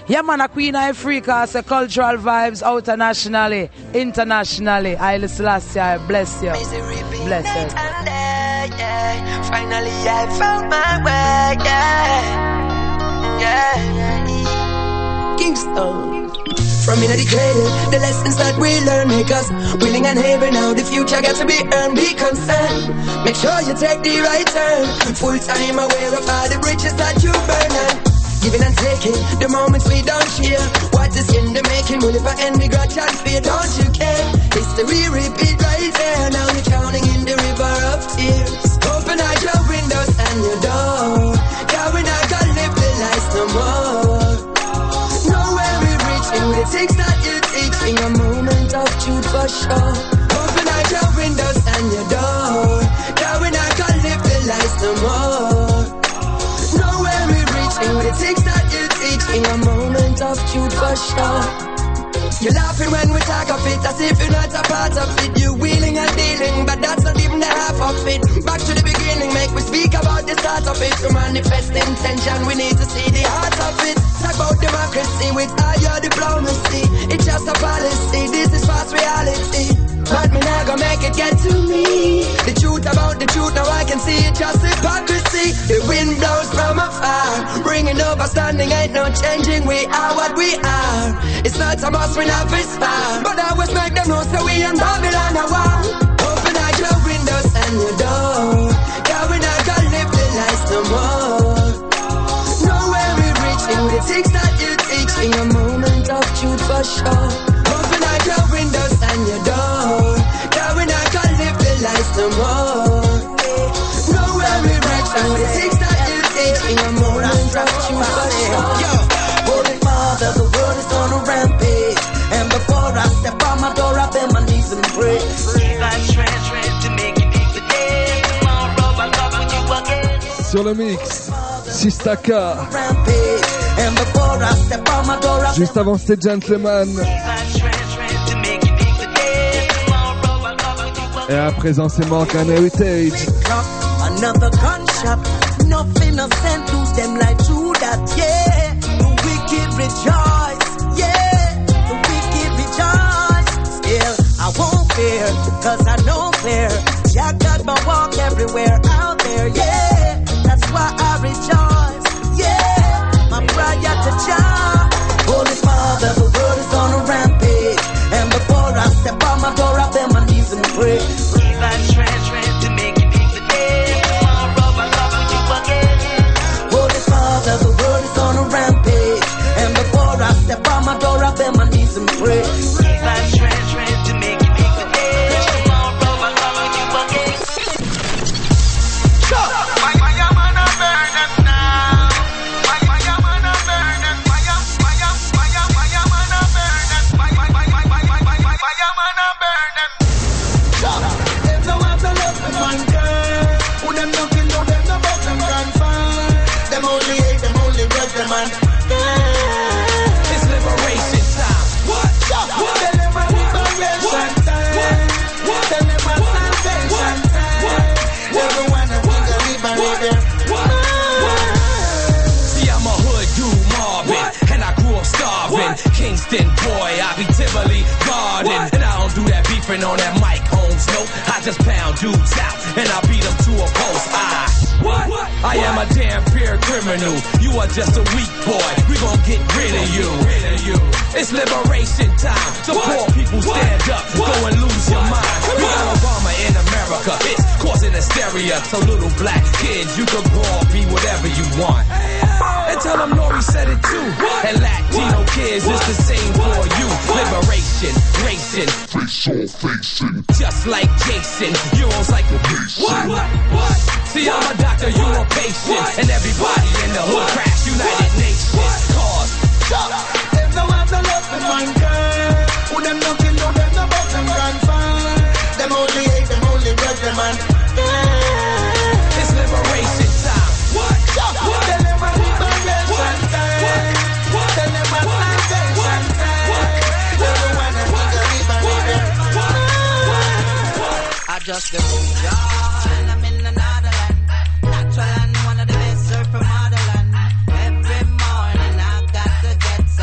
Yeah, man, a Queen of Africa, say cultural vibes internationally, internationally. Haile Selassie, I bless you. Bless you. Finally, I found my way, Kingston. From in the cradle, the lessons that we learn make us willing and able now. The future got to be earned, be concerned. Make sure you take the right turn. Full time aware of all the bridges that you burn and giving and taking, the moments we don't share. What is in the making, will if I end the grudge and fear, don't you care? History repeat right there, now you're drowning in the river of tears. Open out your windows and your door, yeah, we're not gonna live the lies no more. Nowhere we're reaching with the things that you're teaching, a moment of truth for sure. Open out your windows and your door, yeah, we're not gonna live the lies no more. Nowhere we're reaching with the things that you teach, in a moment of truth for sure. You're laughing when we talk of it, as if you're not a part of it. You're wheeling and dealing, but that's not even the half of it. Back to the beginning, make we speak about the start of it. To manifest intention, we need to see the heart of it. Talk about democracy with all your diplomacy. It's just a policy, this is fast reality. But me not gonna make it get to me. The truth about the truth, now I can see it, just hypocrisy. The wind blows from afar, bringing overstanding, ain't no changing. We are what we are. It's not a must, we not far. But I always make them know, so we in Babylon a war. Open out your windows and your door, yeah, we not gonna live the lies no more. Nowhere we're reaching with the things that you teach, in a moment of truth for sure. Open out your windows and your door, yeah, we not gonna live the lies no more. Nowhere we're reaching with the things that you teach, in a moment of truth for sure. Holy Father, the world is on a rampage, and before I step on my door, I bend my knees and pray. To make it big today. Tomorrow I'll talk with you again. Sur le mix, Sistaka. And before I step on my door, I Juste avant c'était Gentleman. Et à présent c'est Morgan Heritage. Another gunshot, nothing innocent, lose them life through that, yeah. The wicked rejoice, yeah. The wicked rejoice. Still, I won't fear, cause I know clear. Jah got my walk everywhere out there, yeah. That's why I rejoice, yeah. My prayer to Jah. Holy Father, the world is on a rampage, and before I step on my door, I bend my knees and pray. To make it big today. Tomorrow I'll talk with you again. Holy Father, the world is on a rampage, and before I step on my door, I bend my knees and pray. To make it big today. Tomorrow I'll talk with you again. Fire man a burn them now. Fire man a burn them. Fire man a burn them. Fire man a burn them. Them no want to love them one girl. Who them no kill, who them no fuck them gunfire. Them only hate, them only grudge them and it's liberation time. What? Tell them a liberation time. Tell them a salvation time. Everyone a think a liberation. See, I'm a hood dude, Marvin, and I grew up starving. Kingston boy, I be Tivoli Garden, and I don't do that beefing on that mic, Holmes. Nope, I just pound dudes out, and I beat them to a post. I am a damn peer criminal. You are just a weak boy. We gon' get rid of you. It's liberation time. The poor people stand up. Go and lose your mind. We got Obama in America. It's causing hysteria. So little black kids, you can grow up, be whatever you want. And tell them Nori said it too. And Latino kids, it's the same for you. Liberation, racing, facing. Just like Jason, Euros like the what? See, I'm a doctor, you a patient. And everybody in the hood crash United Nations. Cause them no have no love for mankind. Who them no kill, who them no fuck them gunfire. Them only hate, them only grudge them and it's liberation time. What? Tell them a liberation time. Tell them a salvation time. Everyone a think a liberation. I just get and I'm in another land. Natural and one of the best surf from motherland. Every morning I got to get some.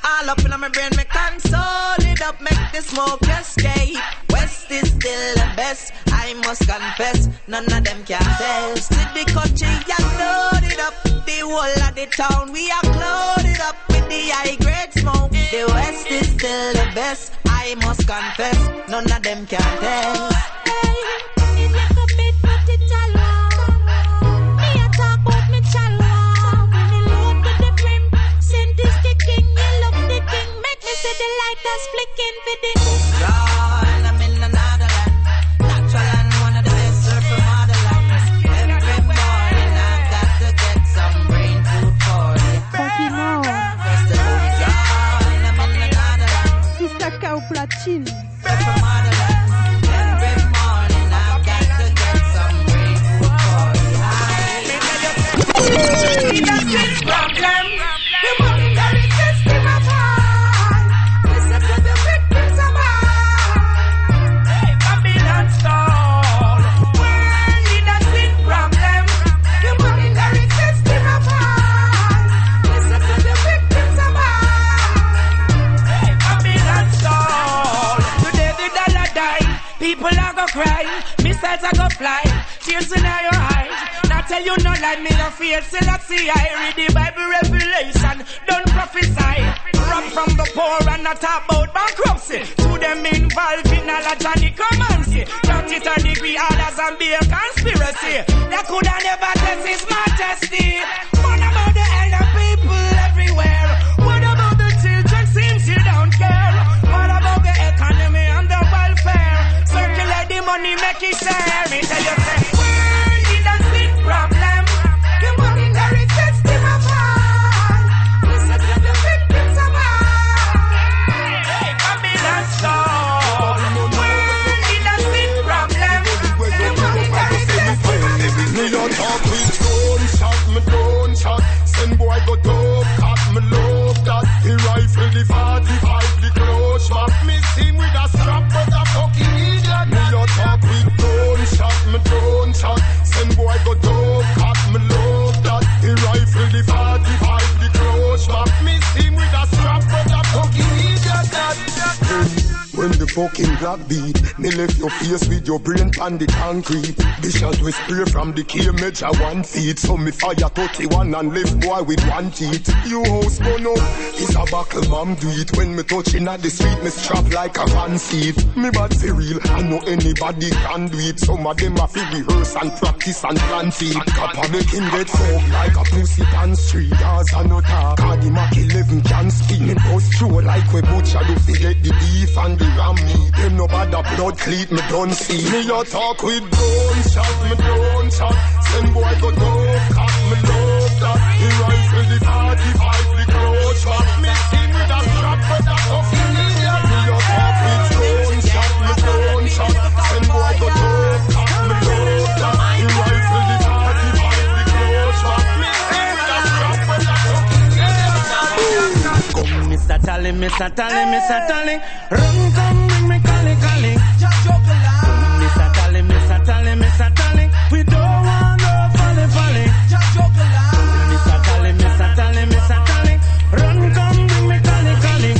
all up in my brain, me console it up, make the smoke escape. West is still the best, I must confess, none of them can test. With the country, you loaded up, the whole of the town, we are loaded up with the high grade smoke. The West is still the best, I must confess, none of them can test. It look a bit, but it's a lot. Me a talk about me chalwa. When it load to the brim, scent is the king, you love the king. Make me see the lighters flicking for the Girl, I'm in another land, natural and one of the best surf from motherland. Every morning I've got to get some brain food for you. Funky now. First of all, girl, I'm in another land, Sister Cow Platine. surf from motherland. Every morning I've got to get some brain food for you. Problem. The monetary system of high. Listen to the victims of high. Hey, Babylon stall. World leadership problem. The monetary system of high. Listen to the victims of high. Hey, Babylon stall. Today the dollar die. People are go cry. Missiles are go fly. Tears in your eyes. Now tell you no lie, me no fear. Still I see I read the Bible revelation. Don't prophesy. Rob from the poor and not talk about bankruptcy. To them involved in all of Johnny Comanche. 33rd degree orders and be a conspiracy. They could have never test his majesty. What about the elder people everywhere? What about the children? Seems you don't care. What about the economy and the welfare? Circulate the money, make it share. Me tell you, say, world leadership problem. The monetary system of high. Listen to the victims of high. Hey, Babylon stall. World leadership problem. The monetary system of high. Me don't talk with gunshot, me don't shot. Send boy go dope, cut me love that. He rifle the 45, the close map. Me see him with a strap, but a fucking idiot. Me don't talk with gunshot, me don't shot. Send boy go dope, cut me love that. He rifle the 45, the close map. Me see him with a strap, but a fucking idiot. When the fucking black beat, me left your face with your brain on the concrete. The shot we spray from the key measure 1 feet. So me fire 31 and left boy with 1 teeth. You house burn up, it's a buckle mom do it. When me touching at the street, me strap like a van seat. Me bad for real, I know anybody can do it. Some of them have to rehearse and practice and plan feet. Copper make him get fucked like a pussy on street. As I know talk, Cardi Mac 11 can speak. Me bust through like we butcher do forget the beef and the ram meat. Them no bad a blood cleat, me don't see. Me a talk with gunshot, me don't shot. Send boy go dope, cut me love that. He rifle the 45, the close shot. Me see with a strap, but a fucking idiot. Me a talk with gunshot, me don't shot. Send boy go dope, cut me love that. He rifle the 45, the close shot. Me see with a strap, but a fucking idiot. Come, Mr. Tally, Mr. Tally, Mr. Tally. Run, come, bring me Cali, Cali. Mr. Tally, Mr. Tally, Mr. Tally. We don't want no folly, folly. Mr. Tally, Mr. Tally, Mr. Tally. Run, come, bring me Cali, Cali.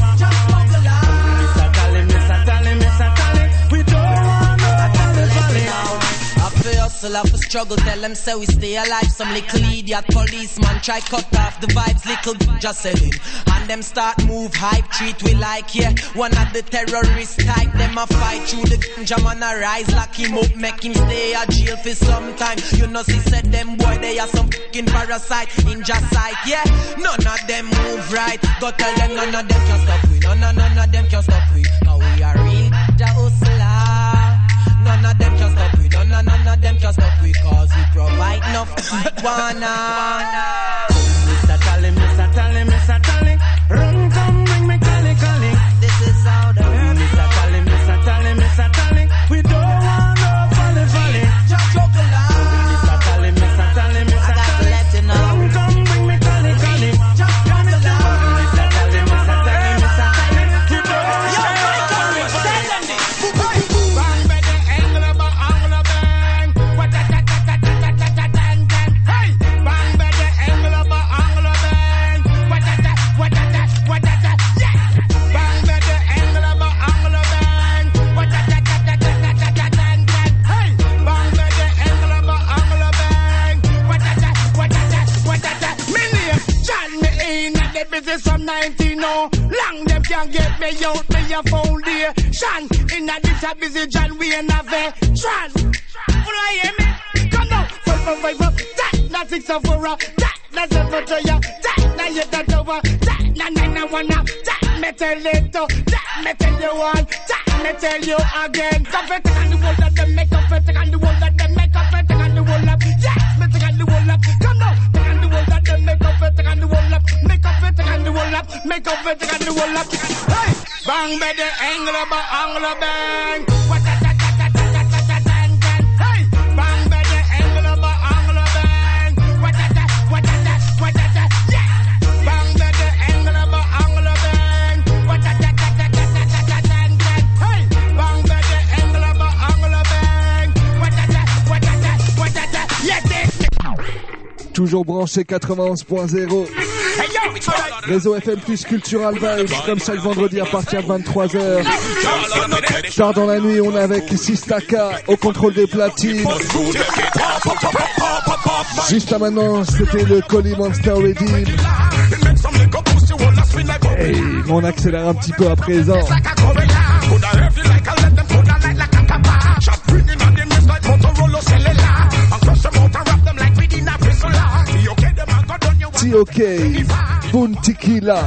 Mr. Tally, Mr. Tally, Mr. Tally. We don't want no folly, folly. After hustle, after struggle, tell them say we stay alive. Some little idiot policeman try cut off the vibes, little just selling. And them start move hype, treat we like, yeah. One of the terrorist type, them a fight through the ganja man a rise, lock him up, make him stay a jail for some time. You know, she said them boy, they are some fucking parasite in just sight, yeah. None of them move right, go tell them none of them can stop we. None of them can stop we, cause we are real the hustler. None of them can stop we, none of them can stop we, cause we provide enough marijuana. Mr. Tally, Mr. Tally, Mr. Tally. Run, come, bring me Cali, Cali. This is how the Mr. Tally, Mr. Tally, Mr. Tally. We don't want no folly, folly. Mr. Tally, Mr. Tally, Mr. Tally. Run, come, bring me Cali, Cali. Mr. Tally, Mr. Tally, Mr. Tally. We don't want no folly, folly. Bang, better, angle, bang. What, hey! Bang, better, angle, this from 19, no. Long them can't get me out, me a foundation. In a this a busy John, we in a veteran. What do I hear me? Come now, 5 that, not 6 of 4, that, not 7 to ya, that, not yet that over, that, not 9 1, that, me tell it to, that, me tell you one, that, me tell you again. Confetti and the wall that them make, confetti and the wall that them make, confetti and the wall up, yes, me take and the wall up, come now, take and the wall that them make, confetti and the wall up, make confetti and the wall up, make confetti and the wall up, hey, bang, baby, angle, bang, what that, hey, bang, baby, angle, bang, what that, yeah, bang, baby, angle, bang, what that, hey, bang, baby, angle, bang, what that, yeah, Toujours branché 91.0. Réseau FM plus Cultural Vibes, comme chaque vendredi à partir de 23h. Tard dans la nuit, on est avec Sistaka au contrôle des platines. Juste à maintenant, c'était le Collie Monster Redeem. Et on accélère un petit peu à présent. T.O.K. Boon Tequila.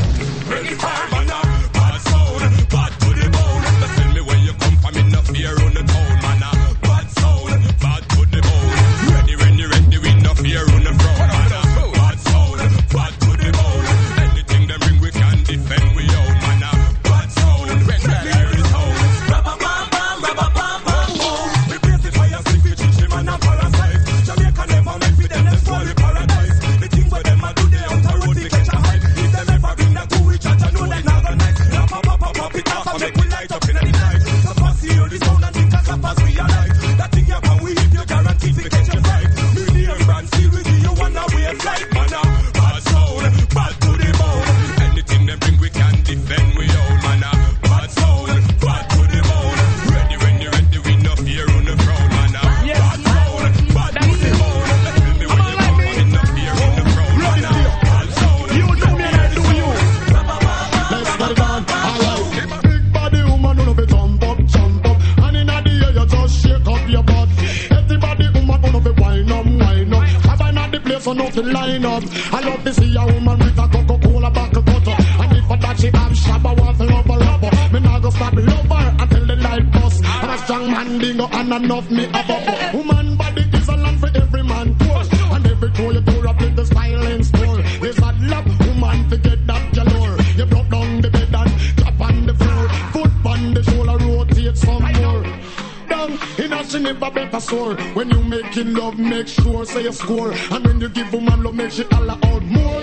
Line up. I love to see a woman with a Coca-Cola buckle cutter. And if for that she have shabba, want to love her. Me not go stop love her until the light bust. I'm a strong man dingo and enough me a bubble. Woman body is a land for every man tour. And every tour you tour up in the styling store. There's that love woman to get that galore. You broke down the bed and drop on the floor. Foot on the shoulder, rotate some more. In a she never better sore. When you making love, make sure say you score. And when you give woman love, make she holla out more.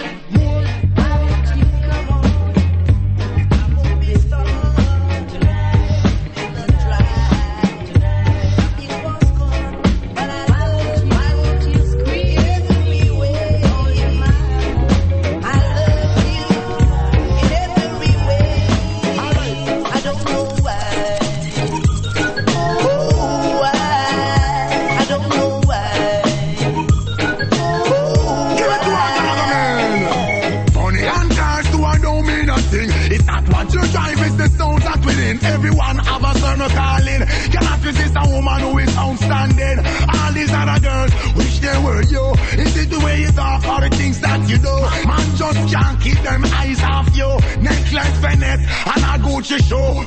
Everyone have a certain calling. Cannot resist a woman who is outstanding. All these other girls wish they were you. Is it the way you talk or the things that you do? Man just can't keep them eyes off you. Necklace, Bennett, and a Gucci show.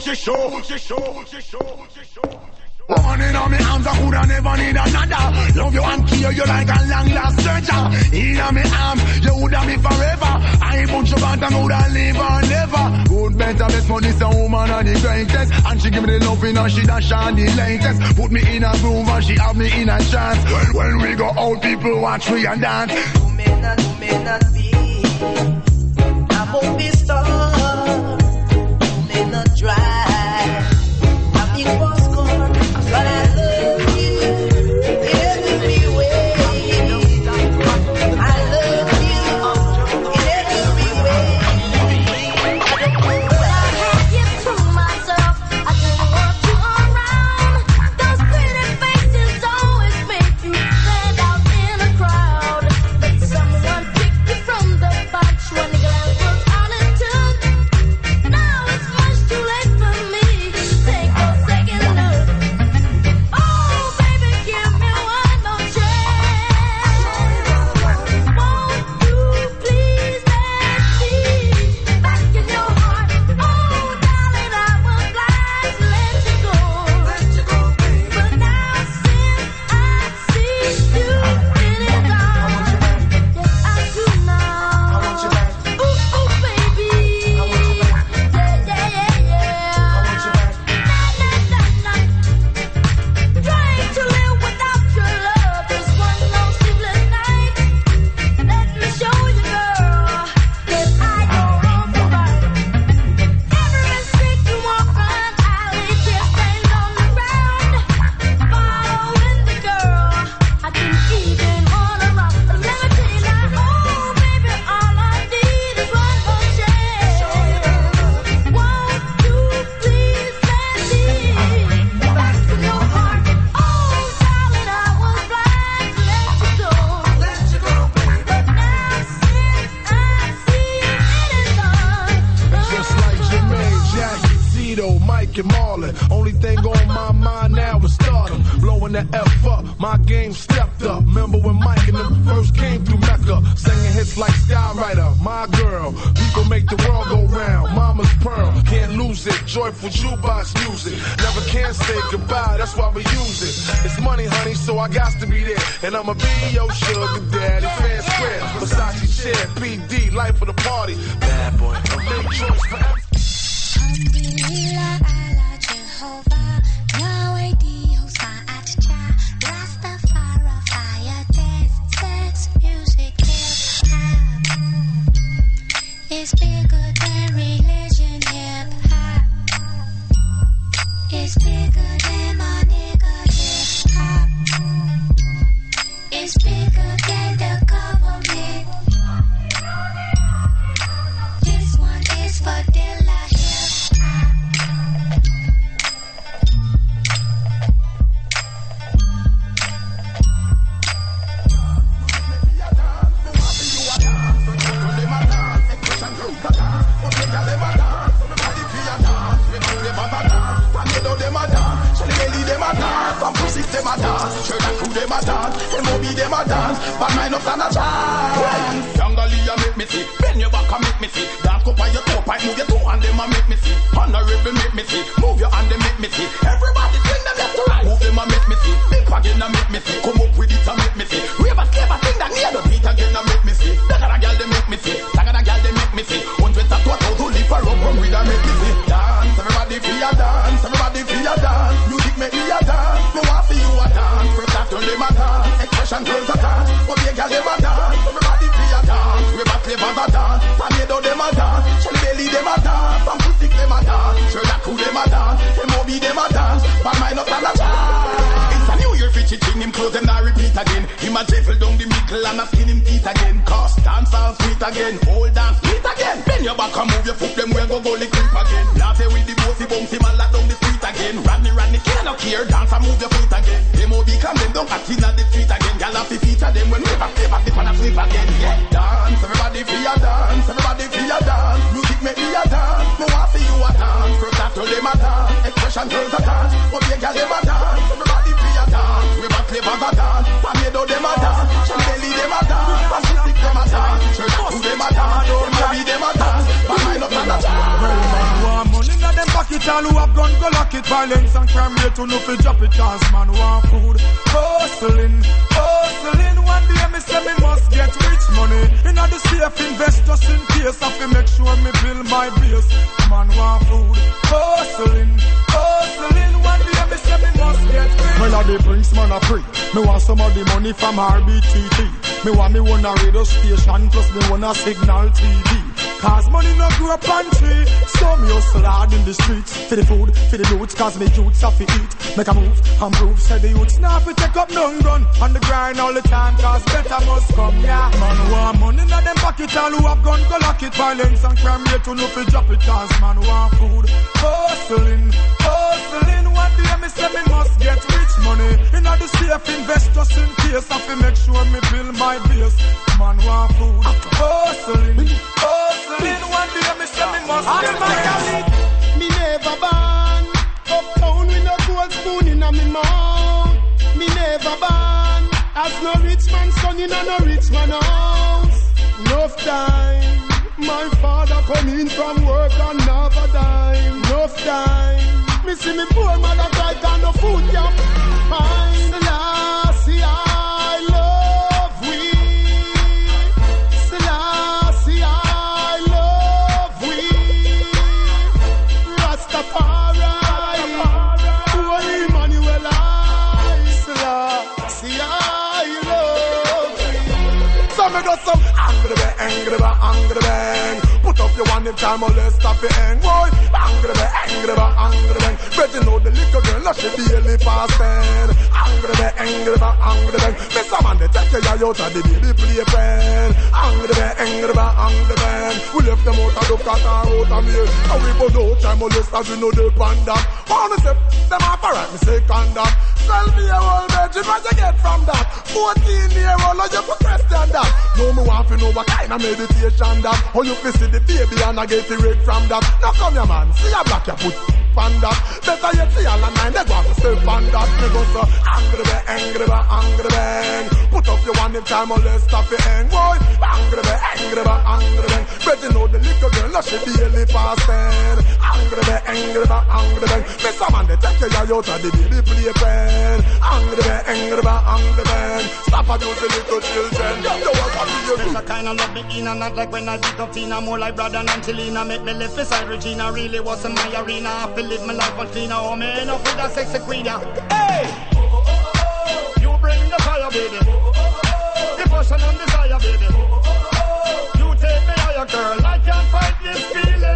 One in on me arms, I coulda never need another. Love you and care you like a long lost treasure. In on me arms, you woulda me forever. I put you back and woulda live and never. Good, better, best money, some woman are the greatest. And she give me the loving and she dash on the latest. Put me in a groove and she have me in a chance. When we go out, people watch me and dance. You may not be a movie star. You may not drive a big boss car. But I love you every way. I love you in every way. I don't know why. I get to myself. I don't want you around. Those pretty faces always make you stand out in a crowd. But someone pick you from the bunch. Rick and Marlon. Only thing on my mind now is stardom. Blowing the F up, my game stepped up. Remember when Mike and them first came through Mecca, singing hits like Skywriter, My Girl. People make the world go round. Mama's Pearl, can't lose it. Joyful jukebox music. Never can say goodbye, that's why we use it. It's money, honey, so I got to be there. And I'ma be your sugar daddy. Fair square, Versace chair, PD, life of the party. Bad boy, a big choice for everything. Alhamdulillah, Allah Jehovah, Yahweh Dios, Atcha, Rastafari, fire, dance, sex, music, hip hop. It's bigger than religion, hip hop. It's bigger than my nigga, hip hop. It's bigger than the government. This one is for Dilla Hip Hop. Some pussies them a dance, sure that crew them a dance, M.O.B. them a dance, but mine up stand a chance. Yangalia make me see, bend your back and make me see, dance up on your toe, pipe move your toe and them a make me see, honorable make me see, move your hand and make me see, everybody swing them left to right, move them and make me see, big again and make me see, come up with it and make me see, rave a slave a thing that near the beat again and make me see, better a girl they make me see, tagger a girl they make me see, hundreds of what out to live for up from with and make me see, dance, everybody feel a dance, everybody feel a dance, music make me a dance. Me want see you a dance, first after them a dance, expression turns a dance, but the girl them a dance, everybody feel a dance, we back flavors a dance, tornado them a dance, Shelly Belly them a dance, some pussy them a dance, Sherlock crew them a dance, M.O.B. them a dance, but mine up and a dance. It's a New Year fitchy thing, him close them not repeat again, him a jiffle down the middle and a skin him teeth again, cause dance all sweet again, old dance sweet again, bend your back and move your foot, them we'll go lick creep again, laugh with the bossy bouncy man lock down the street again, Rodney can't care, dance and move your feet again. M.O.B. come them down at in the street again. Y'all have to feature them when we back dip and a flip again. Yeah, dance, everybody feel a dance, everybody feel a dance. Music make me a dance, me want see you a dance. First after them a dance, expression turns a dance. But the girl them a dance, everybody feel a dance. We back flavors a dance, tornado them a dance, Shelly Belly them a dance, Pacific them a dance, Sherlock them a dance, M.O.B. them a dance, but mine up and a dance. Money in them pocket, all who have gun go lock it. Violence and crime rate to no fi drop it. Cause man want food, hustling. One day me say me must get rich money. In the safe invest just in case. I fi make sure me build my base. Man want food, hustling. One day me say me must get rich. Well I the Prince man a free. Me want some of the money from RBTT. Me want me one a radio station plus me one a signal TV. Cause money no grow up on tree. So me hustle hard in the streets. For the food, for the youths, cause me youths have to eat. Make a move, and prove, say the youths now fi take up none gun. On the grind all the time, cause better must come, yeah. Man want money in them pocket, all who have gun go lock it. Violence and crime rate to no fi drop it. Cause man want food, hustling. One day me say me must get rich money. In the safe invest just in case. I fi make sure me build my base. Man want food, hustling. One day me say me must get rich. Me never born uptown with no gold spoon in a me mouth. Me never born as no rich man son in a no rich man house. Enough time, my father come in from work and never dime. Enough time, me see me poor mother cry and no food can find. Selassie I love we. Selassie I love we. Rastafari, Holy Emmanuel I. Selassie I love we. So me do some angry bang. Put up your one in time or less stop it hang. Boy, angry bang. Better know the little girl, now she daily past 10. Angry bang. Miss a man, they take your out of the baby playpen. Angry bang. We left them out of the cat and out of me. And we put no time or less as we know the panda. Wanna say, them up alright, me say condom. 12-year-old virgin, what you get from that? 14-year-old, how you could question that? No, me want to know what kind of meditation that. How you see the baby and I get the rate from that. Now come here man, see a black you put on that. Better yet, see all the nine, they go to step on that. Me go so angry, angry, angry, bang. Put up your one if time or less, stop it, hang, boy. Angry, angry, angry, bang. Better know the little girl, no she daily passing. Angry, angry, angry, bang. Miss a man, they take you out of the baby playpen. Angry, angry, bang. Stop abusing little children. You want to be your special kind of love me in and not like when I beat up Tina. More like brother and Angelina. Make me live beside Regina. Really wasn't my arena. I feel live my life on cleaner. Oh man, up with that sexy queen. Hey! You bring the fire, baby. The passion and desire, baby. You take me higher, girl. I can't fight this feeling.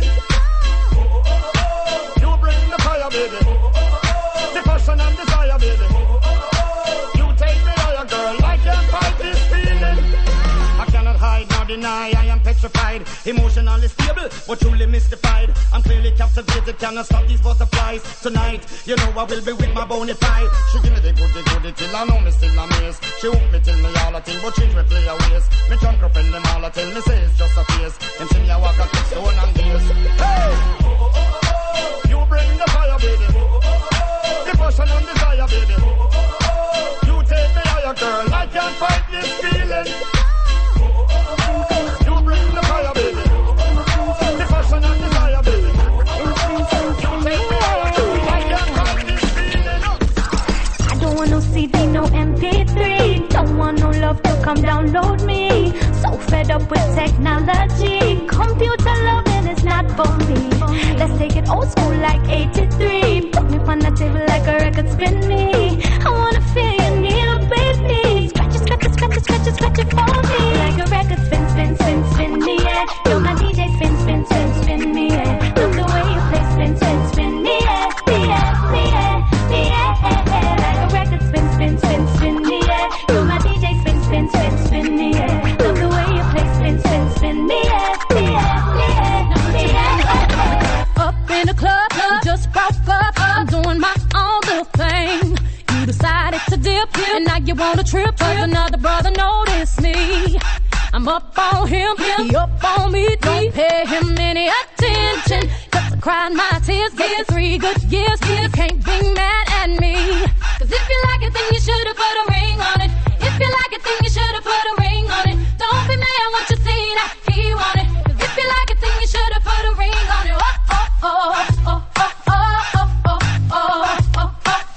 You bring the fire, baby. The passion and desire, baby. You take me higher, girl. I can't fight this feeling. I cannot hide nor deny. I am petrified, emotionally stable, but truly mystified. I'm clearly captivated, cannot stop these butterflies. Tonight, you know I will be with my bonafide. She give me the goodie till I know me still amazed. She hook me till me all a thing, but change me play her ways. Me drunk her friend them all a tell me say it's just a face. Them see me I walk a quick stone and gears. Hey! You bring the fire, baby. The passion and desire, baby. You take me higher, girl. I can't fight this feeling. You bring the fire, baby. The passion and desire, baby. You take me higher, girl. I can't fight this feeling. I don't want no CD, no MP3. Don't want no love to come download me. So fed up with technology. Computer loving is not for me. Let's take it old school like 83. Put me on the table like a record, spin me. I wanna feel your needle, baby. Scratch it, scratch it, scratch it, scratch it, scratch it for me. Like a record, spin, spin, spin, spin me, yeah. You're my DJ, spin, spin, spin, spin me, yeah. Love the way you play, spin, spin, spin me, yeah. Yeah, yeah, yeah. Like a record, spin, spin, spin, spin me, yeah. You're my DJ, spin, spin, spin, spin me, yeah. Love the way you play, spin, spin, spin me, yeah. Up in the club, just broke up. I'm doing my own little thing. You decided to dip, and now you want a trip. Cause another brother noticed me. I'm up on him, he up on me. Don't pay him any attention. Cause I cried my tears, been 3 good years. You can't be mad at me. Cause if you like it, then you should've put a ring on it. If you like it, then you should've put a ring on it. Don't be mad once you see that he want it. Cause if you like it, then you should've put a ring on it. Oh, oh, oh, oh, oh, oh, oh, oh, oh,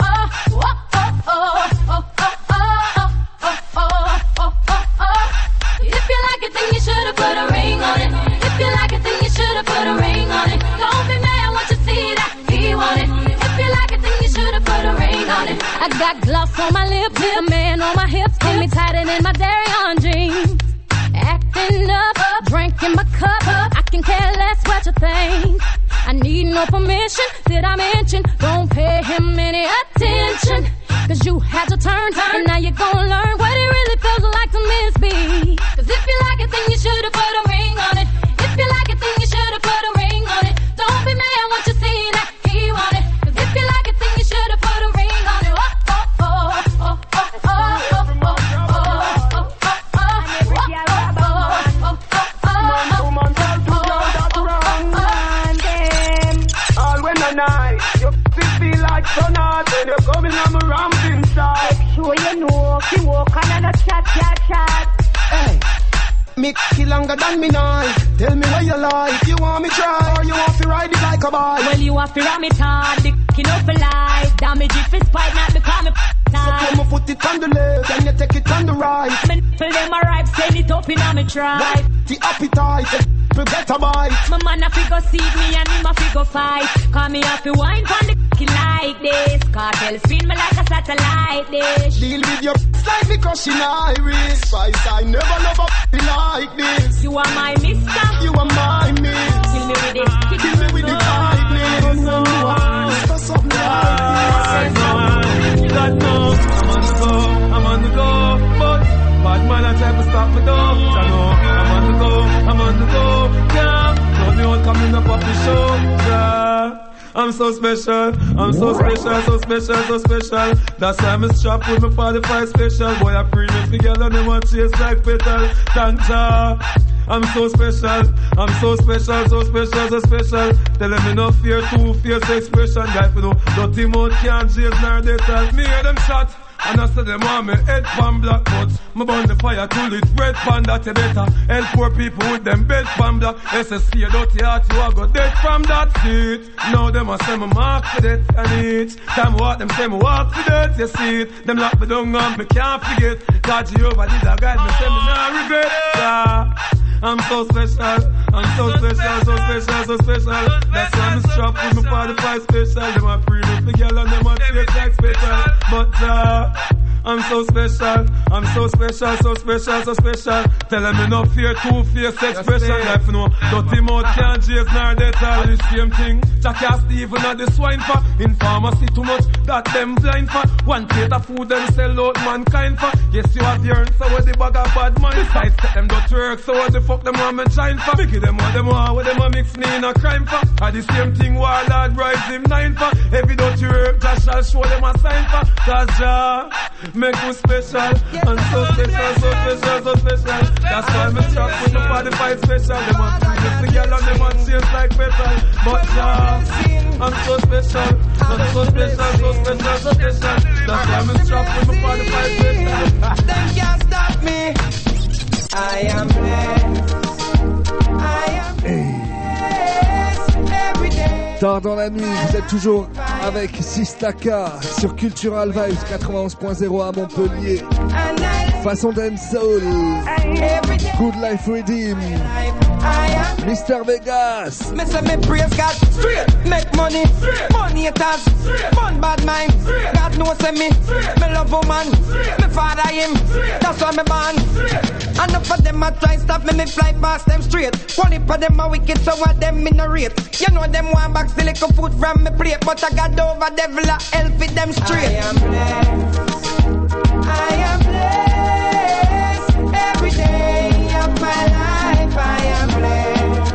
if you like it, then you should've put a ring on it. If you like it, then you should've put a ring on it. Don't be mad once you see that he want it. If you like it, then you should've put a ring on it. I got gloss on my lips, a man on my hips, hold me tighter than my Darion jeans. Acting up, drink in my cup, I can care less what you think. I need no permission, did I mention? Don't pay him any attention. Cause you had to turn, and now you're gonna learn what it really feels like to miss me. Cause if you like it, then you should've put a ring on it. If you like it, then you should've put a ring on it. Don't be mad once you see that he want it. Cause if you like it, then you should've put a ring on it. Oh, oh, oh, oh, oh, oh, oh, feel like so hard when you're coming on my ramping side. Sure you know, if you walk on and a chat. Hey, me kill longer than me knife. Tell me where you like. You want me try or you want to ride it like a bike? Well, you have to ram it hard, the enough for life. Damage if it's spite, not become a time. So come put it on the left and you take it on the right. Me feel them a ripe, send it up in a me try. The appetite, get a bite. My man a figure seed me and him a figure fight. Call me off the wine from the like this. Cartel spin me like a satellite dish. Deal with your slightly crushing iris. Spice, I never love a like this. You are my mister. You are my miss. Kill me with it. Kill me with the tightness. That's something like this. God knows I'm on the go, but bad man I try to stop me though. I know I'm on the go, yeah. Love me all coming up off the show, yeah. I'm so special. I'm so special, so special, so special. That's why I'm strapped with my 45 special. Boy, I premium together and them want chase like petal. Thank ya. I'm so special. I'm so special, so special, so special. Tell them me no fear, too fierce expression. Guy, you know, dirty mouth can't chase nor they tell. Me hear them shot. And I said them want me head pan black, but me burn the fire till it's red pan, that you better help poor people with them bed pan black. SSC a dirty heart, you a go dead from that seat. Now them a say me mark for death and each time walk them say me walk for death, you see it. Them lock me down and me can't forget. God Jehovah did a guide me, say me nah regret. Yeah. I'm so special, I'm so special, so special, so special. That's why I'm strapped with my 45 special. Them a pretty big girl and them a chase like special. But I'm so special, I'm so special, so special, so special. Tell them me no fear, too fierce expression. Life you know, dirty mouth can't chase nor they tell the same thing. Jackass even at the swine for. In pharmacy too much, that them blind for. One plate of food them sell out mankind for. Yes you have your so what the bag of bad mind. Besides set them don't work, so what the fuck them want me shine for. Biggie them what them a mix me in a crime for. At the same thing Warlord rise him 9 for. Every don't work, Josh shall show them a sign for. Cause Jah make me special, and so special, so special, so special. That's why I'm strapped with my 45 special. Them want to the girl and them want chase like petal. But I'm so special, I'm so special, so special, so special. That's why I'm strapped with my 45 special. They can't stop me. I am blessed. I am blessed every day. Tard dans la nuit, vous êtes toujours avec Sistaka sur Cultural Vibes 91.0 à Montpellier. Façon dancehall. Good Life Redeem. Mr. Vegas. Me say me praise God straight, make money, money haters, fun bad mind. God knows say me love woman, me father him, that's why me born. Enough of them a try stop me fly past them straight. One heap of them a wicked, so what them in a rate. You know them want back the little food from me plate, but I got over devil a help with them straight. I am blessed, I am blessed every day of my life. I am blessed.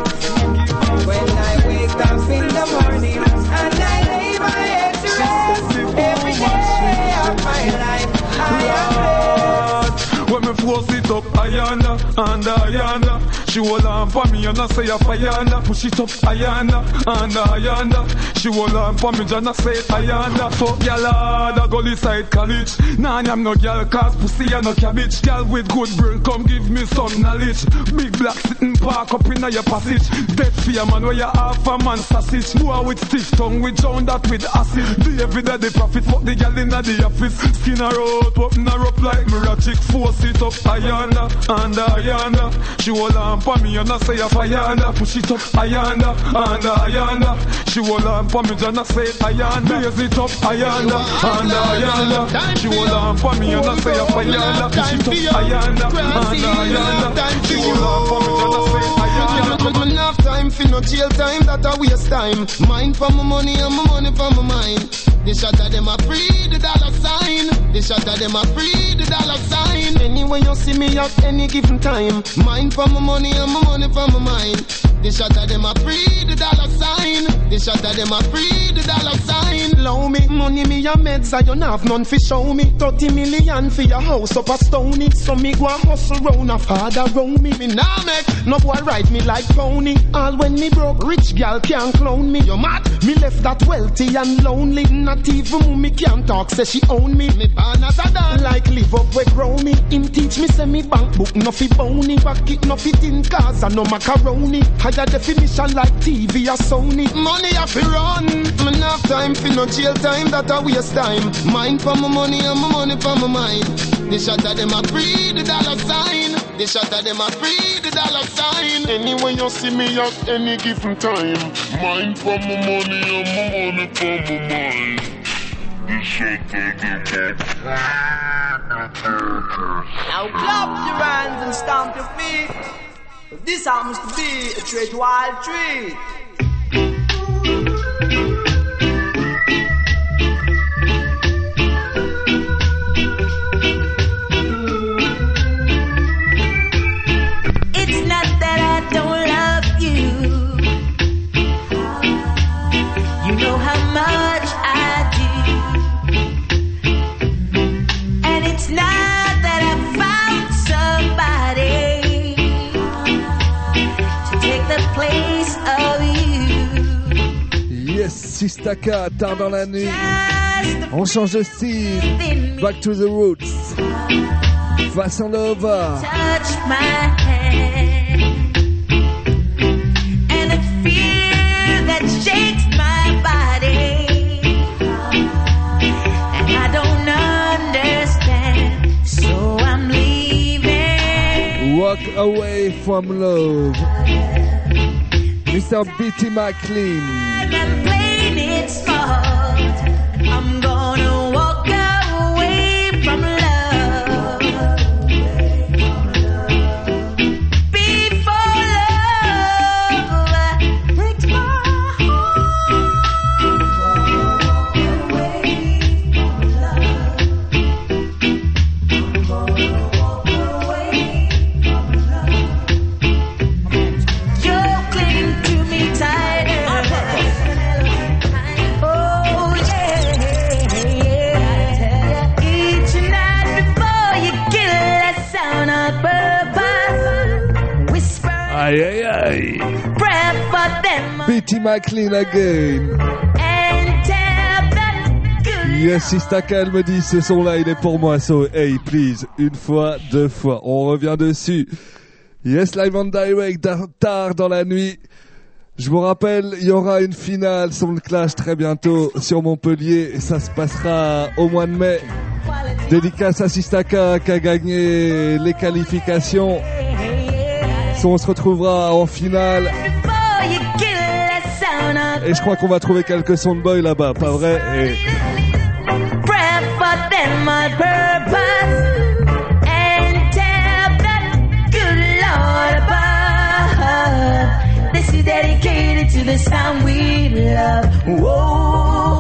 When I wake up in the morning and I lay my head to rest, every day of my life I am blessed. When me force it up, ayanda, and ayanda. She hold on for me and I say a fayanda. Push it up, ayanda, and ayanda. She hold on for me and I say ayanda. Fuck y'all hard, I go inside college. Nah, I'm no girl cause pussy and no cabbage. Girl with good brain, come give me some knowledge. Big black sitting park up in your passage. Dead fear man where you half a man sausage. Boy with stiff tongue, we drown that with acid. The everyday the profit, fuck the girl in the office. Skin her out, open her up like mirror chick. Force it up, ayanda, and ayanda. She hold on for me and I say a fayanda. Push it up, ayanda, and ayanda. She hold on for me and I say ayanda. Raise it up, ayanda, and ayanda. She hold on for me and I say a fayanda. Push it up, ayanda, and ayanda. She hold on for me and I say ayanda. Enough time for no jail time, that a waste time. Mind for my money and my money for my mind. They shot at them a free the dollar sign. They shot at them a free the dollar sign. Anyway you see me at any given time. Mind for my money and my money for my mind. They shot at them a free the dollar sign. They shot at them a free the dollar sign. Low me money me a meds I don't have none fi show me. 30 million for your house up a stony. So me go a hustle round a father round me. Me nah make no boy ride me like pony. All when me broke rich gal can't clone me. You mad? Me left that wealthy and lonely. Not even mommy can't talk say she own me. Me born as a dad like live up where grow me. Him teach me say me bank book no fi bony. Back it no fit in cars and no macaroni. Higher definition like TV or Sony. Money I fi run. Me enough time fi no jail time, that a waste time. Mind for my money and my money for my mind. They shot at them a free the dollar sign. They shot at them a free the dollar sign. Anyway you see me at any given time. Mind for my money and my money for my mind. They shot at them Now clap your hands and stamp your feet. This happens to be a treat wild treat. It's not that I don't love you. You know Sistaka, tard dans la nuit. On change de style. Back to the roots. Façon Lova. Touch my hand, and a fear that shakes my body, and I don't understand, so I'm leaving. Walk away from love. Mr. B.T. McLean. I'm playing it smart. I'm gonna walk away from love. Before love breaks my Aïe aïe aïe. B.T. McLean again. Yes, Sistaka, elle me dit ce son-là, il est pour moi. So, hey, please, une fois, deux fois, on revient dessus. Yes, live on direct, tard dans la nuit. Je vous rappelle, il y aura une finale sur le Clash très bientôt sur Montpellier. Et ça se passera au mois de mai. Dédicace à Sistaka qui a gagné les qualifications. So, on se retrouvera en finale. Et je crois qu'on va trouver quelques soundboys là-bas, pas vrai? Et... This is dedicated to the sound we love. Whoa,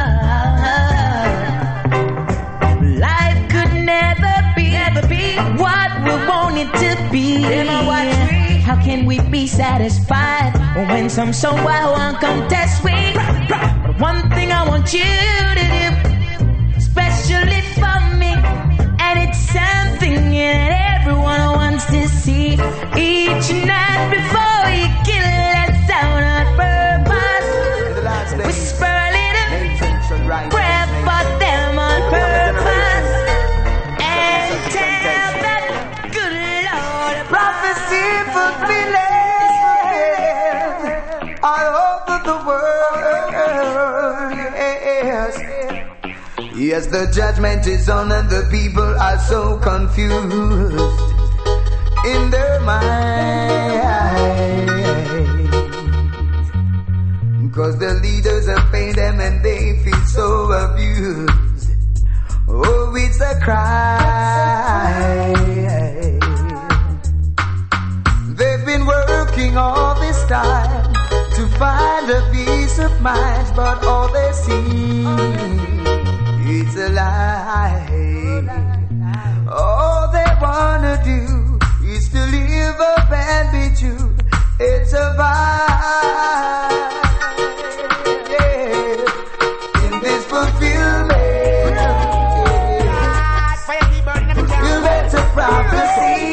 life could never be what we want it to be. How can we be satisfied when some someone won't contest with? But one thing I want you to do, especially for me, and it's something that everyone wants to see. Each night before you kill that sound on purpose, whisper a little prayer for them on purpose, and tell that good Lord prophecy fulfilling all over the world. Yes, the judgment is on and the people are so confused in their mind, 'cause the leaders have paid them and they feel so abused. Oh, it's a cry. They've been working all this time to find a peace of mind, but all they see, it's a lie. All they wanna do is to live up and be true. It's a vibe, yeah. In this fulfillment, fulfillment of prophecy.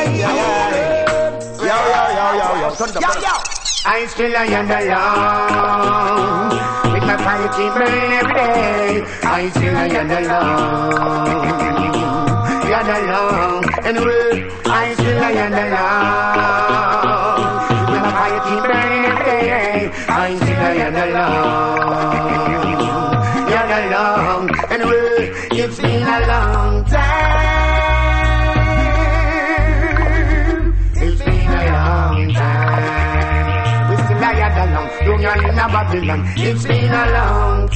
Yo. I still am alone. With my fire keep burning every day. I still am alone. You're alone. Anyway, I still am alone. With my fire keep burning every day. I still am alone. You're alone. Anyway, it's been a long time. It's been a long time. We still are alone. You're in a Babylon. It's been a long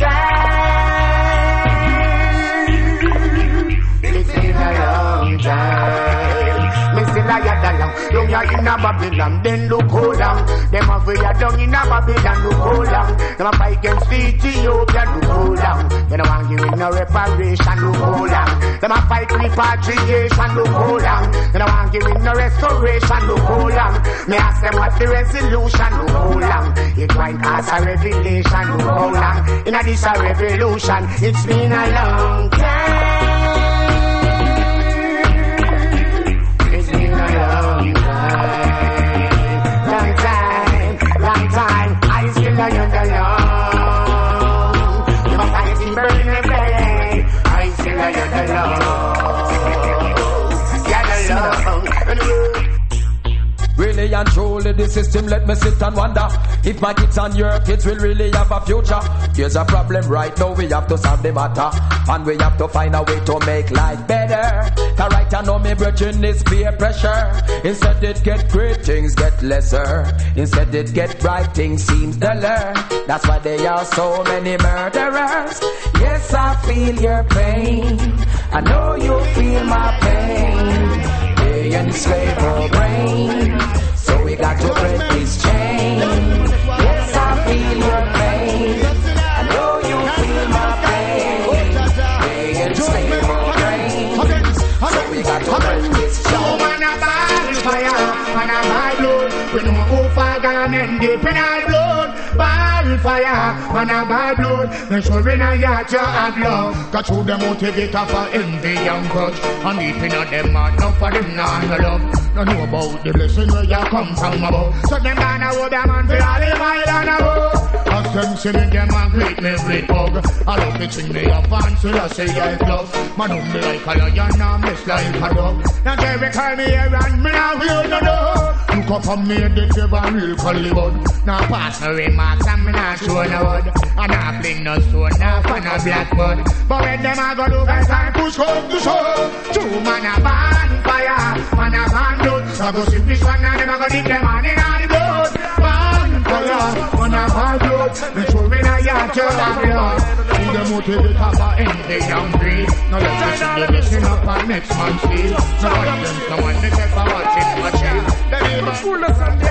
time. It's been a long time. Me still a alone. You're in a Babylon. Then look hold on. Them over here down in a Babylon. Look hold on. Them a fight against Ethiopia. Look hold on. They don't want give no reparation. Look hold on. Them a fight repatriation. Look hold on. They don't want give no restoration. Look hold on. Me ask them what's the resolution. Look hold on. It might cause a revelation. Look hold on. In a this a revolution. It's been a long time. It's been a long time. Long time. I still am alone. bully the system, let me sit and wonder if my kids and your kids will really have a future. Here's a problem right now, we have to solve the matter, and we have to find a way to make life better. Cause right now me brethren is peer pressure. Instead it get great, things get lesser. Instead it get bright, things seem duller. That's why there are so many murderers. Yes, I feel your pain, I know you feel my pain. They enslave our brain, so we got to break this chain. Yes, I feel your pain, I know you feel my pain. They enslave our brain, so we got to break this chain. Man a ball fire, man a ball blood. We know who fire and deep in our blood. Ball fire, man a ball blood. Make sure we not yet you have love. Cause who the motivator for envy and grudge. And deep in them heart, not for them not no love. No know about the blessing where you come from above. So them gonna hold a man for all the mile and above. As them see me, them a greet me with hug. I love to sing me a fancy, I say I love. Man who me like a lion and miss like a dog. Now Jerry call me here and me now will no know. Look up on me, they give a real Hollywood. Now pass no remarks and me not show no wood. And I fling no stone, now for no black mud. But when them a go do guys and push home to show. Two man a ban fire, man a ban blood. So go see this one and them a go dip them on in all the blood. Ban fire, man a ban blood. Make sure we not yard you have blood. Who the motivator for envy and greed. Now let's listen to this in up and next man see. No one them someone they take for watching. Them even full of some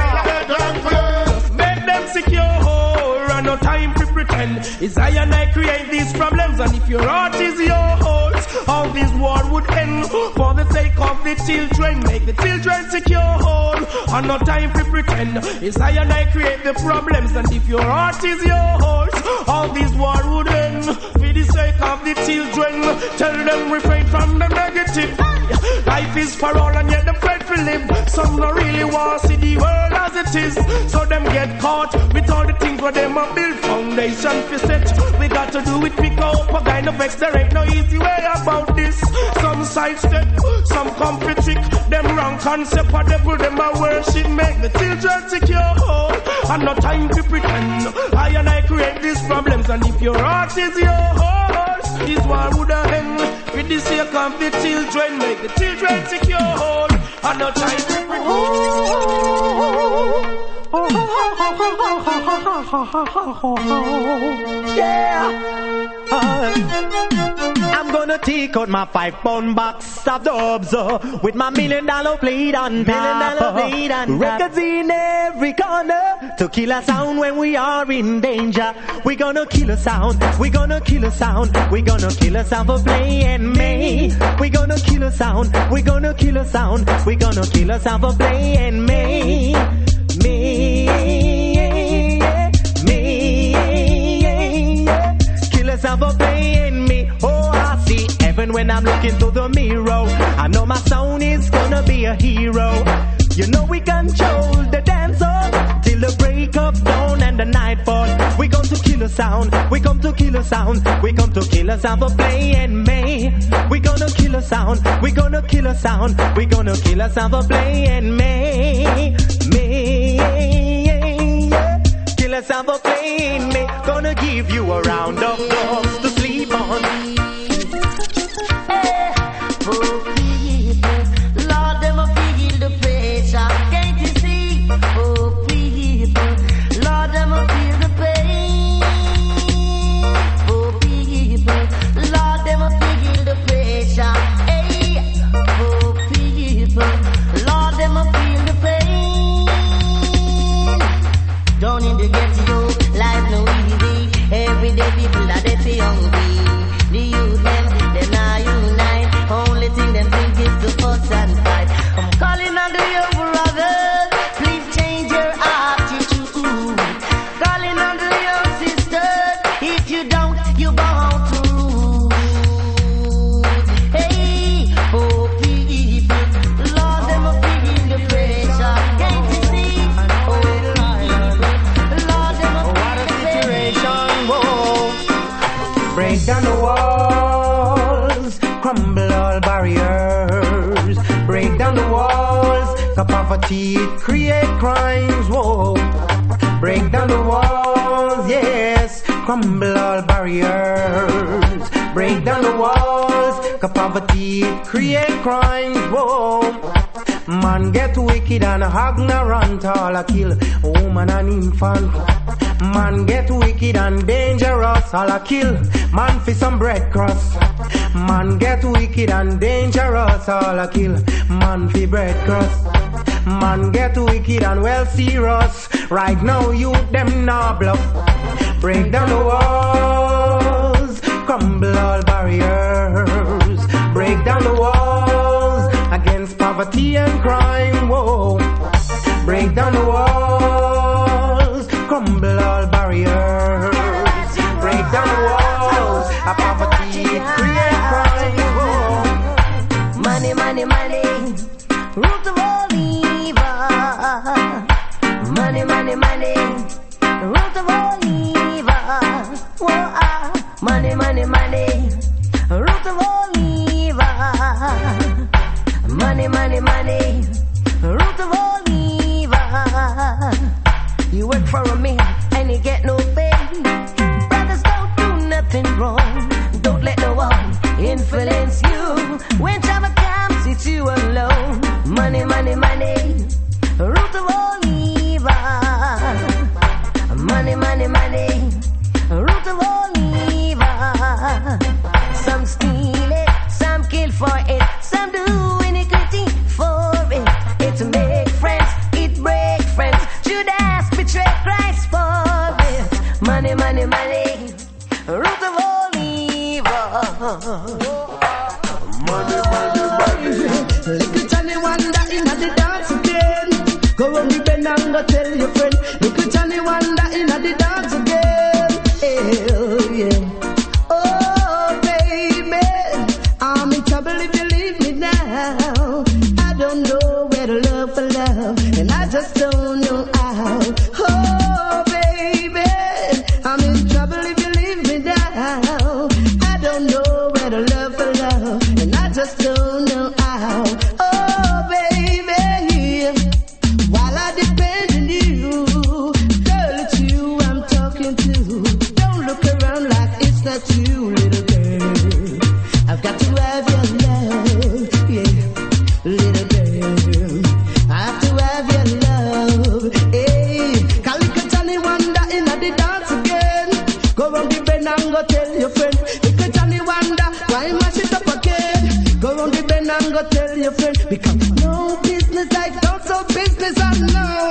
just make them secure. And no time to pretend. It's I and I create these problems. And if your heart is your horse, all this war would end. For the sake of the children, make the children secure. And no time to pretend. It's I and I create the problems. And if your heart is your horse, all this war would end. For the sake of the children, tell them refrain from the negative. Life is for all and yet them afraid to live. Some don't really want to see the world as it is. So them get caught with all the things where them a build foundation for set. We got to do it pick up a kind of vex. There ain't no easy way about this. Some sidestep, some complete trick. Them wrong concept of devil, them a worship. Make the children secure. And no time to pretend. I and I create these problems. And if your heart is your horse, this war would have end. With the sake of the children, make the children secure. And no time to pretend. Yeah. I'm gonna take out my 5-pound box of dubs with my $1 million plate on top. Records in every corner to kill a sound when we are in danger. We gonna kill a sound. We gonna kill a sound. We gonna kill a sound for playing me. We gonna kill a sound. We gonna kill a sound. We gonna kill a sound for playing me. Kill a sound for playing me. Oh, I see heaven when I'm looking through the mirror. I know my sound is gonna be a hero. You know we control the dance hall till the break of dawn and the nightfall. We come to kill a sound. We come to kill a sound. We come to kill a sound for playing me. We gonna kill a sound. We gonna kill a sound. We gonna kill a sound for playing me. Kill a sound for playing me. Gonna give you a round of applause to sleep on. poverty, it create crimes, whoa. Break down the walls, yes. Crumble all barriers. Break down the walls, 'cause poverty, it create crimes, whoa. Man get wicked and ignorant, all a kill woman and infant. Man get wicked and dangerous, all a kill man for some bread crust. Man get wicked and dangerous, all a kill man for bread crust. Man get wicked and well serious. Right now you them nah bluff. Break down the walls, crumble all barriers. Break down the walls against poverty and crime, whoa. Break down the walls, crumble all barriers. Break down the walls of poverty, create crime, whoa. Money, money, money, root of all evil. Money, money, money, root of all evil. Whoa, money, money, money, root of all evil. Money, money, money, root of all evil. You work for a man and you get no pay. Brothers, don't do nothing wrong. Don't let no one influence you. When trouble comes, it's you alone. Money, money, money, root of all evil. Money, money, money, root of all evil. Some steal it, some kill for it, some do iniquity for it. It make friends, it break friends. Judas betray Christ for it. Money, money, money, root of all evil. Money, money, money. Little Johnny Wonder in the dance again. Go on the bend and go tell your friend. Little Johnny Wonder in the dance again. Hell yeah. Oh baby, I'm in trouble if you leave me now. I don't know where to look for love, and I just don't know how. Oh baby, I'm in trouble if you leave me now. I don't know where to look for love, and I just don't know how. Oh baby, while I depend on you, girl, it's you I'm talking to. Don't look around like it's not you, little girl. I've got to have your love, yeah, little girl. I have to have your love, hey. Calico Johnny Wonder in the dance again. Go round the bend and go tell your friend. Calico Johnny Wonder, why mash it up again? Go round the bend and go tell your friend. Because no business like don't so business I know.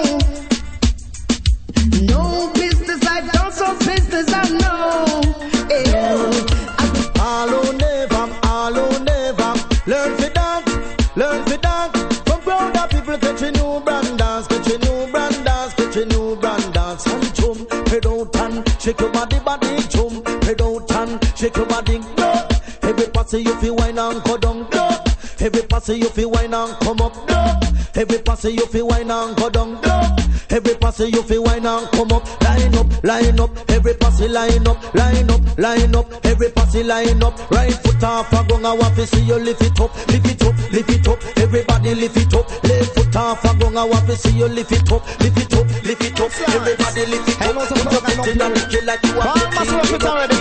No business like don't so business I know. Hey, all who never learn to dance, learn to dance. From proud of people catch a new brand dance, catch a new brand dance, catch a new brand dance. And chum, head out and shake your body, body, chum, head out and shake your body, go. Every pass you feel wine and go down, go. Every pass you feel wine and come up, go. Every pass you feel wine and go down, go. Every pass you feel wine and come up, line up, line up. Every pass line up, line up, line up. Every pass line up. Right foot off a gong, I want to see you lift it up, lift it up, lift it up. Everybody lift it up. Left foot off a gong, I want to see you lift it up, lift it up, lift it up. Everybody lift it up. Put your feet in and lick it like you want to see it already.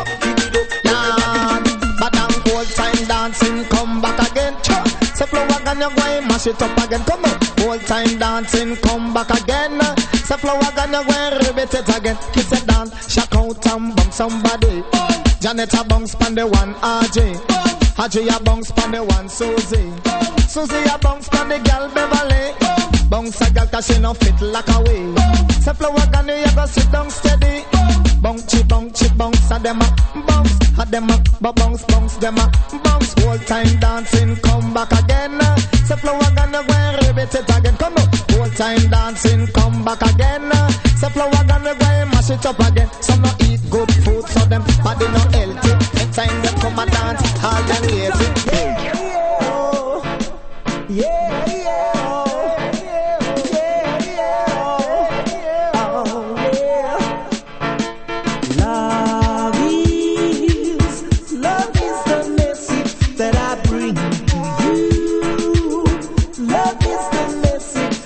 But I'm old time dancing, come back again. Say flow again, you're going mash it up again. Come on, old time dancing, come back again. Say flow again, you're going ribbit it again. Kids a dance, shock out and bump somebody. Janet a bounce pan the one RJ. RJ a bounce pan the one Susie. Susie a bounce pan the girl Beverly. Bounce a girl 'cause she no fit like a way. Say flow again, you go sit down steady. Bounce, bounce, a dem a bounce, a dem a bounce, bounce, dem a bounce. Whole time dancing, come back again. Say flow again, you go and ribbit it again. Come on, whole time dancing, come back again. Say flow again, you go and mash it up again. Some no eat good food, so them body no healthy. Next time they come and dance, all them lazy. Yeah, yeah. That I bring to you. Love is the message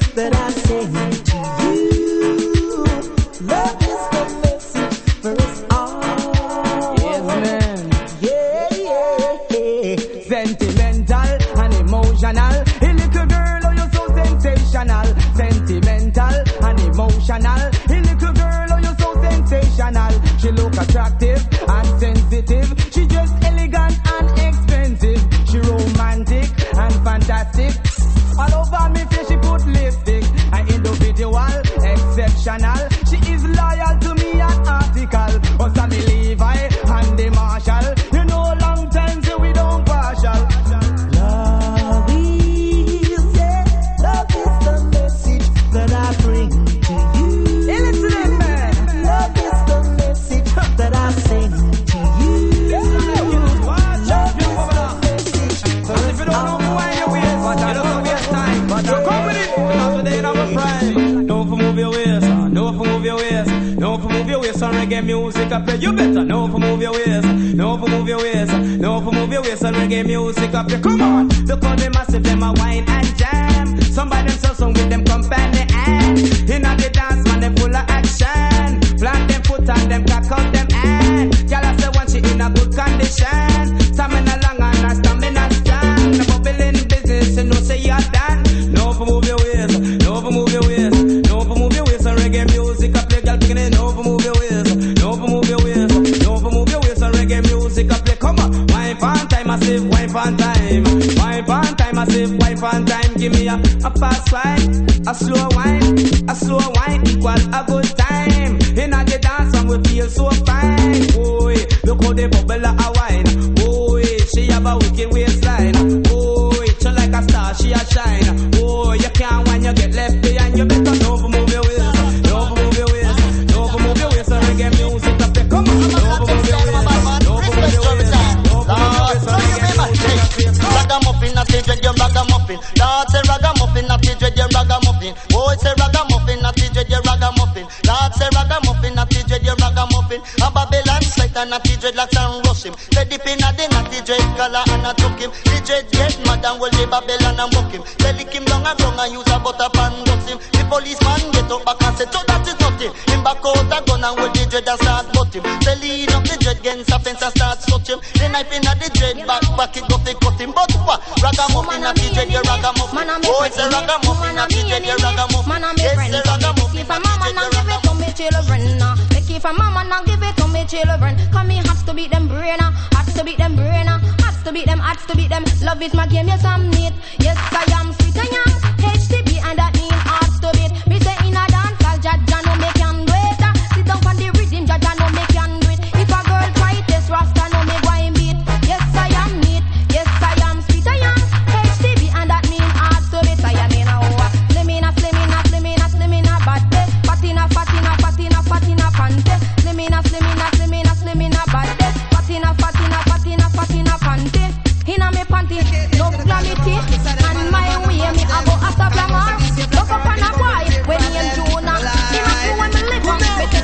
She look attractive and sensitive. She just elegant and expensive. She romantic and fantastic. All over me face she put lipstick. An individual, exceptional. She is loyal to me and article. But Sammy Levi and the Marshall. You know long time so we don't partial. Love is, yeah, love is the message that I bring to you. Hey, listen in, man. Love is the message that I sing to you. Watch out, you message. If you don't know why you waste, you don't waste time. But you come with it, because today I'm a friend. Don't move your waist, don't move your waist. Don't move your waist on reggae music. I play you better. Don't move your waist, don't move your waist. Don't move your waist on reggae music. I play. Come on, look how they massive, them a wine and jam. Somebody them so song with them company and inna the dance man they full of action. Plant them foot and them cock out them hand. Girl I say when she in a good condition. Stamina long and a stamina strong. The bubble in business you know say you're done. No for move your waist, no for move your waist, no for move your waist on reggae music. I play girl picking it. No for move your waist, no for move your waist, no for move your waist on reggae music. I play come on, wine pan time I save wine pan time, wine pan time I save wine pan time. Give me a fast wine, a slow wine equal a good time. Inna the dance and we feel so fine. Boy, look how they bubble a wine. Boy, she have a wicked waistline. Boy, she like a star, she a shine. Boy, you can't when you get left behind. You better no for move your waist, no for move your waist, no for move your waist. So reggae music up there, come on. No for move your waist, no for move your waist, no for move your waist. Ragamuffin, I say dread your ragamuffin. Lord say ragamuffin, I say dread your ragamuffin. Boy say ragamuffin, I say dread your ragamuffin. Lord say ragamuffin, I say dread your ragamuffin. A Babylon sweat and I say dreadlocks and rush him. Say dip in a den, I say dread color and I took him. The dread get mad and will the Babylon and buck him. They lick him down and wrong and use a butter pan ducks him. The policeman get up back and say, so that is nothing. Him back out a gun and will the dread and start butt him. They lead up the dread against a fence and start touch him. The knife in a the dread back it go fi cut him. But what? Ragamuffin a the dread your ragamuffin. Oh it's a ragamuffin a the dread your ragamuffin. Yes a ragamuffin. If a mama not give it to me children, like if a mama not give it to me children, come me has to beat them brain, has to beat them brain, has to beat them, has to beat them. Love is my game, yes I'm neat, yes I am sweet I am HTB and that mean has to beat. Me say in a dance, I'll Jaja no make can do it. Sit down on the rhythm, Jaja no make can do it. If a girl try this, Rasta no make why beat. Yes I am neat, yes I am sweet I am HTB and that mean has to beat. I am in a slimina, slimina, slimina, slimina, bad day. Fatina, fatina, fatina, fatina, pante. Slimina, slimina, slimina, slimina, bad day. Fatina, fatina, fatina, fatina, pante. Inna me panty, no glamity, and my way me a go after glamour. Look up on a boy when he and Jonah. He must know when me live on me tell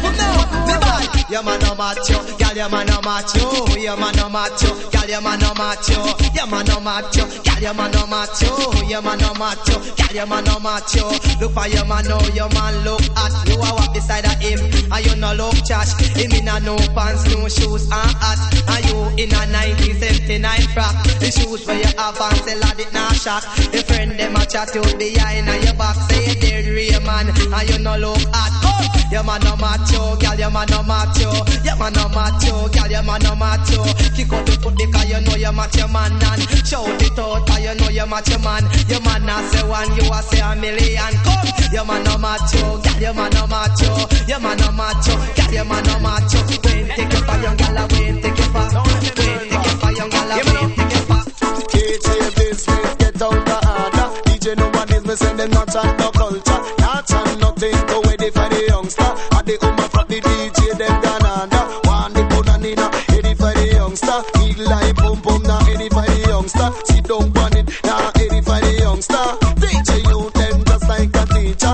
you. Your man no macho, girl your man no macho. Your man no macho, girl your man no macho. Your man no macho, girl your man no macho. Your man no macho, girl your man no macho. Look for your man now, your man look at. You are walk beside of him, and you no look trash. Him in a no pants, no shoes and hat, and you in a 1979 frock. The shoes where you have and sell at it not shock. The friend them a chat you behind and your back say you dead real man, and you no look at. Your man no macho, girl your man no macho. Your man no macho, girl your man no macho. Kick out the foot because you know you match your man and shout it out because you know you match your man. Your man not say one, you a say a million. Come, your man no macho, girl your man no macho. Your man no macho, girl your man no macho. When take it for young girl, when take it for. When take it for young girl, when take it for. KJ business get out the order. DJ no one is missing them not chat no culture. Not chat nothing go ready for the youngster. At the from the DJ them gone under. One the bonanina, ready for the youngster. Big like pum pum now ready for the youngster. Sit down on it now ready for the youngster. DJ you them just like a teacher.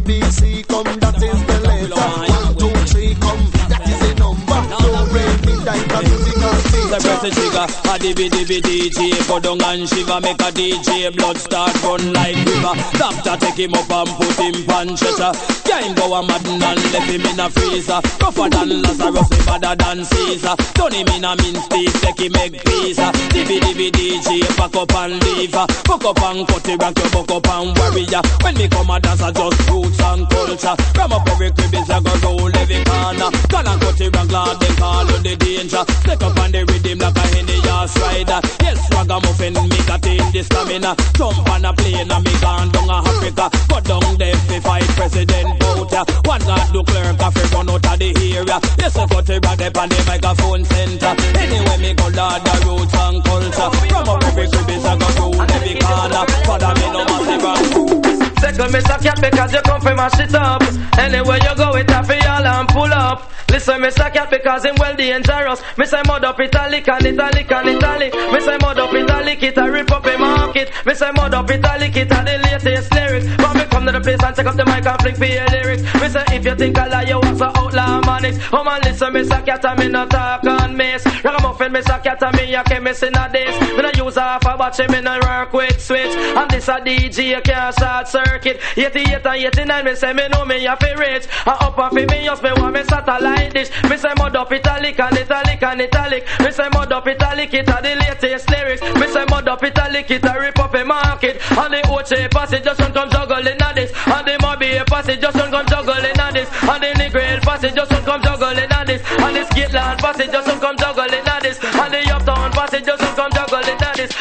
ABC come that is the letter. 1, 2, 3 come that is the number. Don't break me like a musical teacher. The press the trigger, a dibby DJ. Go down and shiver, make a DJ. Blood start run like river. Doctor take him up and put him on stretcher. Can't go a madden and left him in a freezer. Rougher than Lazarus, better than Caesar. Turn him in a mince piece, take him egg pizza. Dibby DJ, pack up and leave. Fuck up and cut it, rank your buck up and warrior. When me come a dance, I just roots and culture. Ram up every crib, is like a roll every corner. Gonna cut it, rank lad Take up on the rhythm like a Henny horse rider. Yes, ragamuffin, me got in the stamina. Jump on a plane and me gone down a Africa. Go down there fi fight President Bouta. One got do clerk a fi run out of the area. Yes, I got to rag up on the microphone center. Anyway, me go Lord the roots and culture. From up every cribbies I go round every corner. Father me no massive and Second, Mr. Cat, because you come from mash it up. Anywhere you go, it happy all and pull up. Listen, Mr. Cat, because him well dangerous. Me say mud up italic and italic and italic. Me say mud up italic, it a rip up a market. Me say mud up italic, it a the latest lyrics. But me come to the place and take up the mic and fling for your lyrics. Me say if you think I lie, you want some outlaw manics. Oh man, listen, Mr. Cat, and me not talk and miss. Ragamuffin, Mr. Cat, and me a chemist in a this. Me no use half a batch, me no work with switch. And this a DJ, you can't start circuit. 88 and 89, me say me know me a fi rich. And up and fi me just me want me satellite dish. Me say mud up italic and italic and italic. Me say mud up italic, it a the latest lyrics. Me say mud up italic, it a rip up a market. And the Oche passage just don't come juggling at this. And the Mobby passage just don't come juggling at this. And the Negril passage just don't come juggling at this. And the Skitland passage just don't come juggling at this. And the Uptown passage just don't come juggling at this.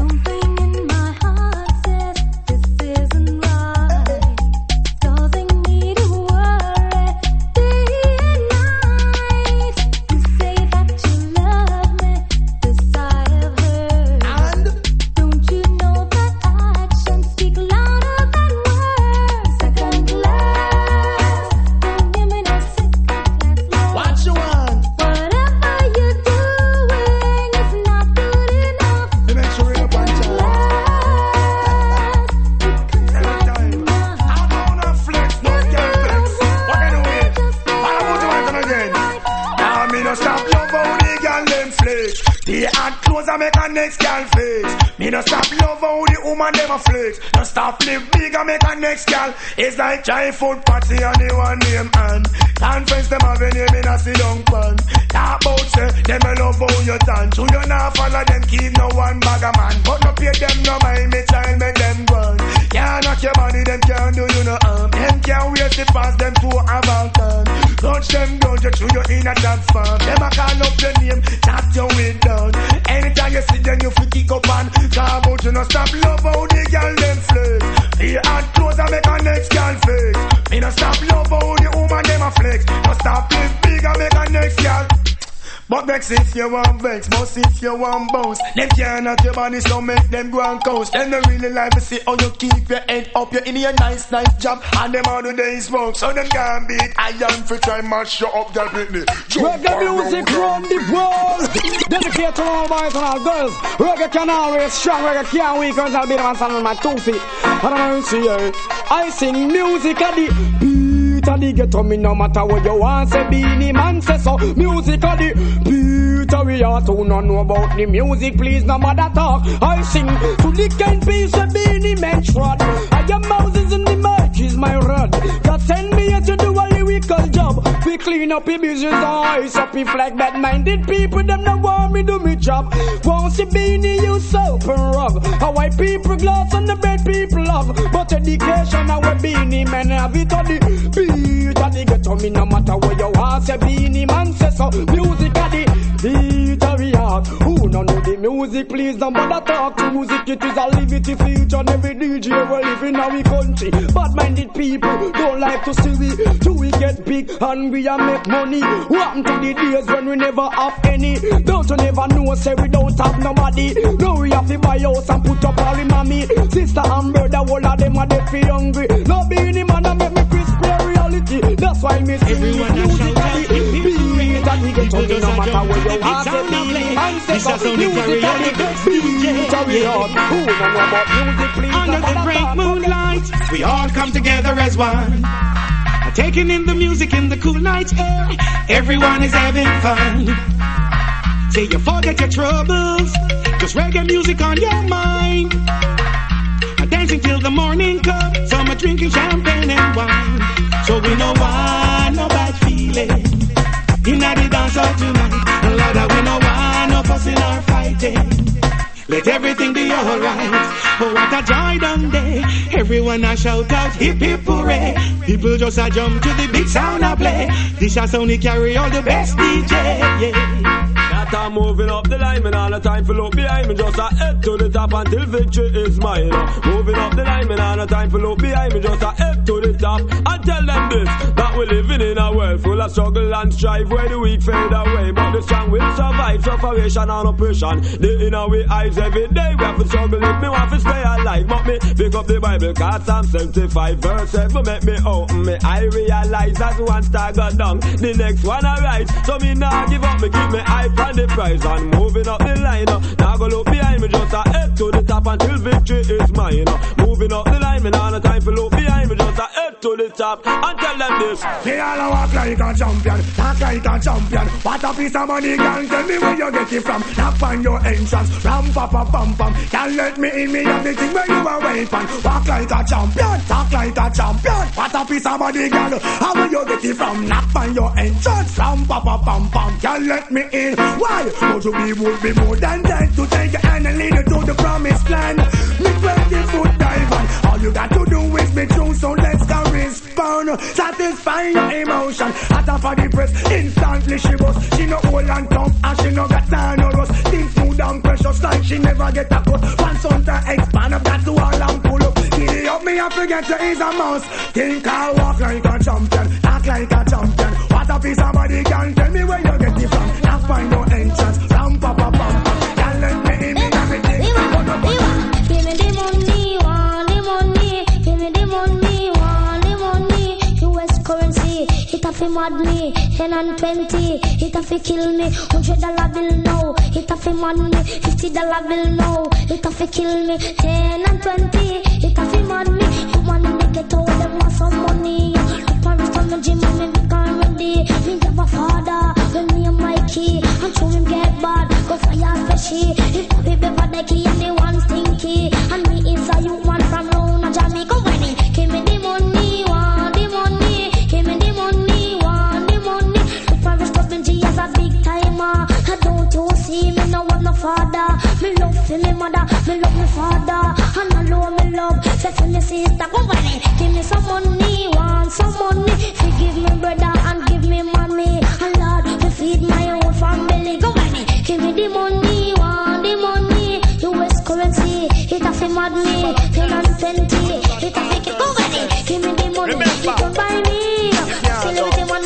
I make a next gal flex. Me no stop love how the woman them a flex. No stop live big and make a next gal. It's like giant food party and the one name and conference them have a name in a sit down pan. Talk about say them a love how you dance. You not follow them keep no one bag a man. But no pay them no mind me child make them run. Can't knock your body them can't do you no harm. Them can't waste it past them to a Balkan. Touch them down you through you in a dance farm. Them a call up the name chat your way down. Anytime you see them, you fi kick up and come out. You no stop love how the girl them flex. The hard clothes and make a next girl flex. Me no stop love how the woman them a flex. No stop live big and make a next girl. But vex if you want vex, most if you want bounce. Them can't at your body, so make them go and coast. Them don't really like to see how you keep your head up. You're in your nice job, and them all the day smoke. So them can't beat iron for try mash you up that Britney. Reggae music round the world. Dedicated to all boys and all girls. Reggae can always strong, reggae can't weak. I'll be the man standing on my 2 feet. I don't know if you see it. I sing music at the beat of the ghetto. Me no matter what you want, say Beanie Man say so. Music at the beat of we are to not know about the music. Please no matter talk. I sing to the kind piece of Beanie Man trod. I am Moses in the mic is my rod. God send me here to do a lyrical job. We clean up the business eyes up if like bad-minded people. Them no want me do me job. Won't see Beanie you soap and rub. How white people glass and the bad people love. But education our Beanie Man have it on the beat of the ghetto. Me no matter what you want, say Beanie Man say so. Music at the beat of the heart. Who no know the music, please don't bother talk to music. It is a liberty feature and every DJ we live in our country. Bad-minded people don't like to see we till we get big and we a make money. What happened to the days when we never have any? Don't you never know, say we don't have nobody. Now we have to buy house and put up all the mommy. Sister and brother, all of them are dead for hungry. No Beanie Man and make me crisp reality. That's why me sing music at the beat and we get to me no matter where you are. Say Beanie Man say so. Music at the beat of the heart. Who don't know about music, please? Under the great moonlight, we all come together as one. Taking in the music in the cool night air. Everyone is having fun. Say you forget your troubles, just reggae music on your mind. Dancing till the morning comes, some are drinking champagne and wine. So we no want no bad feeling in the dance hall tonight. And Lord, we no want no fussing or fighting. Let everything be alright. Oh, what a joy down day. Everyone a shout out hip hip hooray. People just a jump to the big sound a play. This a sound carry all the best DJ. Yeah. that I'm moving up the line, man, all the time for look behind me. Just a head to the top until victory is mine. Moving up the line, man, all the time for look behind me. Just a head to the top and tell them this, that we're living in a world full of struggle and strife, where the weak fade away, but the strong will survive. Sufferation and oppression, the inner we eyes every day. We have to struggle if me want to stay alive. But me pick up the Bible, cause Psalm 75 verse 7 make me open me. I realize that one star got down, the next one arise. So me nah give up, me keep me eye on the prize and moving up the line. Now go look behind me, just a head to the top until victory is mine. Moving up the line, me nah no time for look behind me, just a head to the top and tell them this. Me all walk like a champion, talk like a champion. What a piece of money, girl, tell me where you get it from. Knock on your entrance, ram pa pa pam pam. Can't let me in, me have the thing where you are waiting. Walk like a champion, talk like a champion. What a piece of money, girl, how will you get it from? Knock on your entrance, ram pa pa pam pam. Can't let me in, why? But you would be more than dead to take your hand and lead you to the promised land. Me 20-foot dive on, all you got to do is be true, so let's go respond. Satisfy your emotion, at her for the press, instantly she bust. She no old and tough, and she no got time no rust. Things smooth and precious like she never get a cut. Once on to expand up, that's all and pull up. Giddy up, me I forget to ease a mouse. Think I'll walk like a champion, act like a champion. What a piece of body, can tell me where you get it from. Now find your entrance, ram pa pa pam. Can't let me in, me everything. Give me the money, want the money. Give me the money, want the money. US currency, it a fi mad me. 10 and 20, it a fi kill me. $100 bill now, it a fi mad me. $50 bill now, it a fi kill me. 10 and 20, it a fi mad me. You want me get out, them want some money. Look on from the gym and me make am ready. Me have a father, when me and Mikey, and show him get bad, go fire fishy. If papi bever the key and the one stinky, and me is a youth man from round Jamaica. When he give me the money, want the money. Give me the money, want the money. Look for the stuff in G as a big timer. I don't you see me no want no father. Me love for me mother, me love me father, and I love me love. Say for me sister, go when he give me some money, want some money. Forgive me brother and give me mommy, and Lord to feed my own family. Go when he give me the money, want the money. US currency, it a fi mad me. 10 and 20, it a fi kick. Go when he give me the money, it don't buy me. Still everything one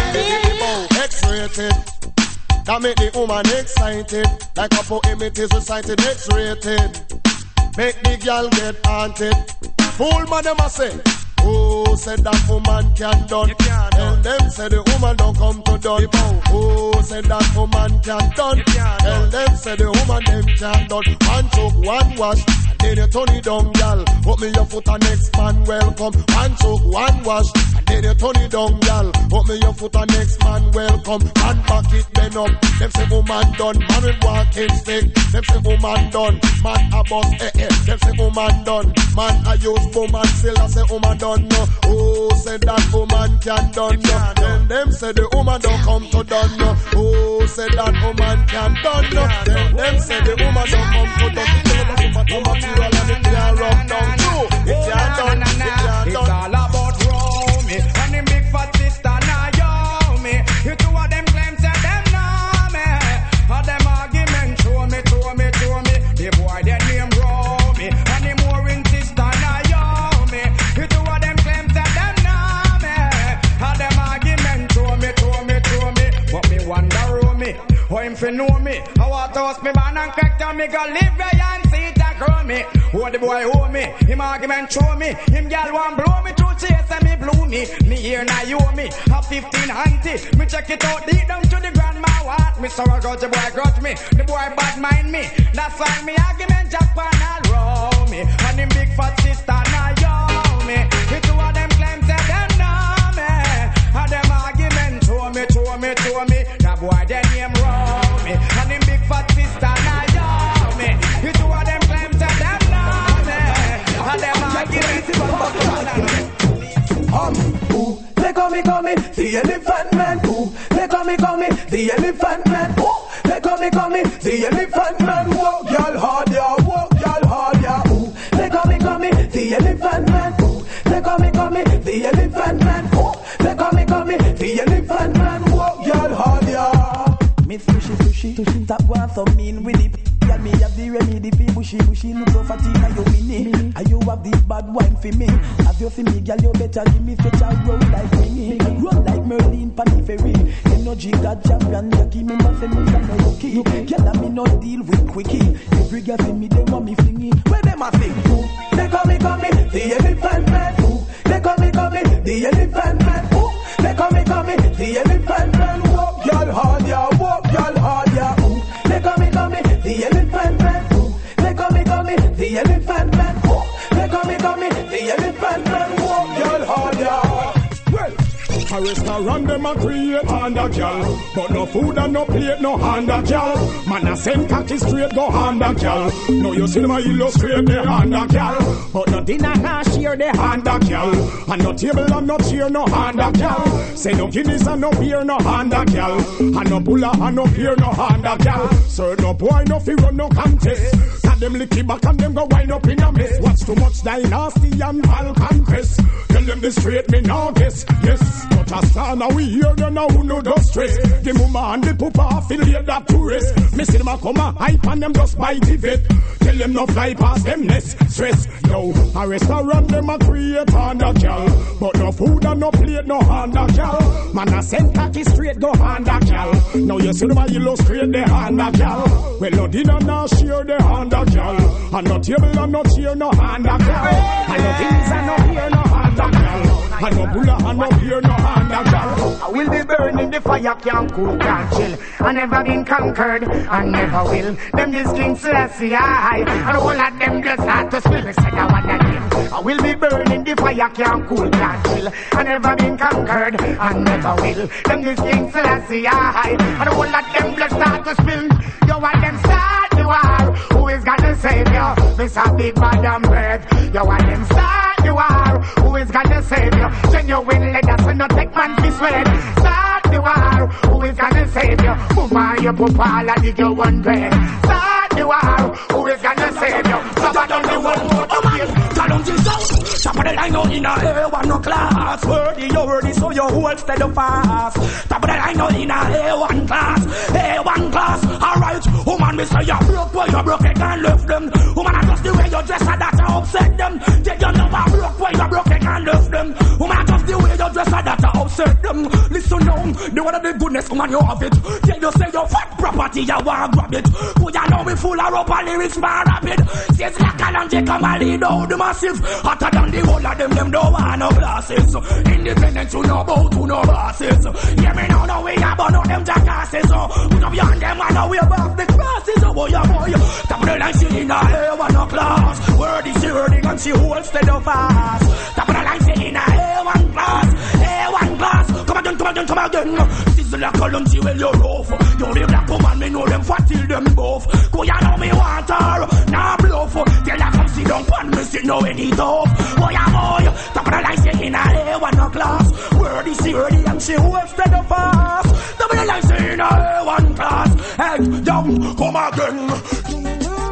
and X-rated, that make the woman excited. Like a poem it is recited, X-rated. Make the girl get haunted. Fool man them a say, oh, said that woman can done. Tell them say the woman don't come to done. Oh, said that woman can done. Tell them say the woman them can done. One choke, one wash, and then you turn it down, gal. Put me your foot and next man welcome. One choke, one wash, and then you turn it down, gal. Put me your foot and next man welcome. And back it then up. Them say woman done, man with walking stick. Them say woman done, man a bust Them say woman done, man a use boom and still I say woman done. No. Oh, say that woman can done. No. Then them say the woman don't come to done. No. Oh, say that woman can done. No. Then them say the woman don't come to done. No material and it can't rub down too. It can't done. It can't done. It's all about Romy and the big fat sister Naomi. You two of them claims that them know me. All them arguments show me. The boy that name Romy and the more in sister Naomi. You two of them claims that them know me. All them arguments show me. But me wonder Romy, how him fi know me? I want to host me man and crack down me go live where and see it a grow me. Oh the boy owe me, him argument show me. Him gal want blow me through chase and me blew me. Me here Naomi, a 15 auntie. Me check it out deep down to the grandma what. Me sorrow got the boy got me, the boy bad mind me. That's why me argument Japan all row me. And him big fat sister Naomi. The two of them claims that them know me. And them argument show me. That boy their name Romy. And him big fat sister Naomi. The two of them claims that them know me. And them argument ooh, they call me the elephant man. Ooh, they call me the elephant man. Ooh, they call me the elephant man. Walk y'all hard, yeah. Ooh, they call me the elephant man. Ooh, they call me the elephant man. Ooh, they call me the elephant man. Walk y'all hard, yeah. Me sushi, to shoot up one some mean with it. Girl, me have the remedy for bushy. Look so fat in your mini. And you have this bad wine for me. Have you for me, girl, you better give me such a roll like me. Roll like Merlin Panny Ferry. Energy got champion, you give me nothing, me no lucky. Girl, me no deal with quickie. Every girl for me, they want me flingy. Where them a fling? They call me, the elephant man. They call me, the elephant man. They call me, the elephant man. Walk y'all hard, yeah, walk y'all hard, yeah. They call me, the elephant man. They call me, the elephant man. They call me, the elephant man. Walk y'all hard, yeah. A restaurant them a create under gal, but no food and no plate no under gal. Man a send cocky straight go under gal. No you see them a illustrate the under gal, but no dinner nah share the under gal. And no table and no chair no under gal. Say no Guinness and no beer no under gal. And no bulla and no beer no under gal. Sir no boy no fi run no contest. Got them licky back and them go wind up in a mess. What's too much dynasty and all confess. Tell them the straight me now guess. Yes. But a star now we hear them now who know the stress. The mama and the papa affiliate that tourist. Me see them a come a hype and them just buy the vet. Tell them no fly past them less stress. Yo, a restaurant them a create under gal, but no food and no plate no under gal. Man a send cocky straight go under gal. Now you see them a illustrate the under gal. Well no dinner now share the under gal. And no table and no chair no under gal. And no things and no beer no under gal. And no bulla and no beer no under gal. I will be burning the fire, can't cool, can't chill. I never been conquered, I never will. Them this King Selassie, and all of them just start to spill. Me said I want that him. I will be burning the fire, can't cool, can't chill. I never been conquered, I never will. Them this King Selassie, and all of them just start to spill. You want them start the war. Who is gonna save you? This a big bad and bread. You want them start the war. Who is gonna save you? Genuine leaders will not take man to sweat. Start the war. Who is gonna save you? Mama, you put all of the girl 100. Start the war. Who is gonna save you? Cover down the one more. Oh man, challenge is out. Top of the line out in a A1 no class. Wordy, so your whole steady fast. Top of the line out in a A1 class. A1 class. Alright, woman, me say you broke, boy, you broke, you can't lift them. Woman, I just the way you dress, and that upset them. Take your number, broke, boy, you broke, you can't lift them. Woman, I just the way you dress, and that upset them. Listen now, the one of the goodness, woman, you have it. Tell you say your fat property, you want grab it. Could you know me full of rubber lyrics, man, rapid. Says like a lunge, come and lead out the massive. Hotter than the whole of them don't want no glasses. Independent, you know about, you know bosses. Yeah, me know no way about no them jackasses. Put up beyond them, I know we above the crosses. Oh boy, top of the line, she in a A1 no class. Wordy, she wordy, and she holds steady fast. Top of the line, she in a A1 class. A1 class. Come again. Sizzle like a lunch, well, you're rough. You're the black woman, me know them fat till them buff. Go, you know me want her, nah bluff. Tell her come sit down, pan me, see no any tough. Boy, top of the line, she in a A1 no class. Wordy, she wordy, and she holds steady fast. Top of the line, she in a A1 class. Head down, come again.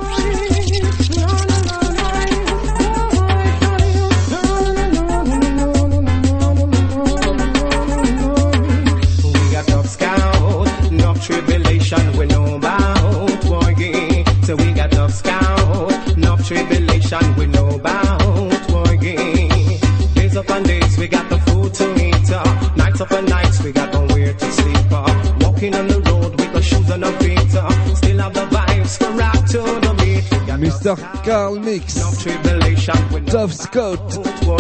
Tribulation we know about, boy, yeah. So we got tough scout, enough tribulation we know about, boy, yeah. Days up and days we got the food to eat, nights up and nights we got nowhere to sleep, walking on the road with the shoes on our feet, still have the vibes to rock to the beat. Mr. Carl Mix, Tough Scout,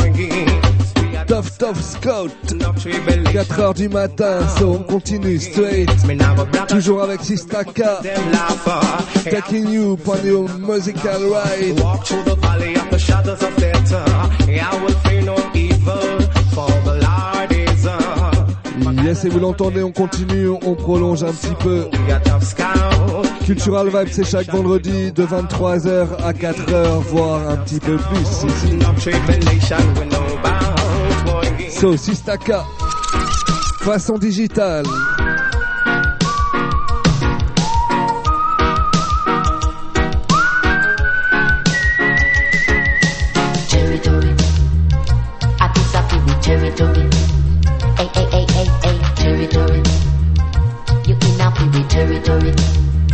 Tough Scout, 4h du matin, so on continue straight, toujours avec Sistaka, taking you upon your musical ride. Walk through the valley of the shadows of death, I will fear no evil, for the Lord is Yes, et vous l'entendez, on continue, on prolonge un petit peu. Cultural Vibe, c'est chaque vendredi de 23h à 4h, voire un petit peu plus ici. So, Sistaka, façon digitale. Territory, happy with territory. Hey, territory. You in happy with territory.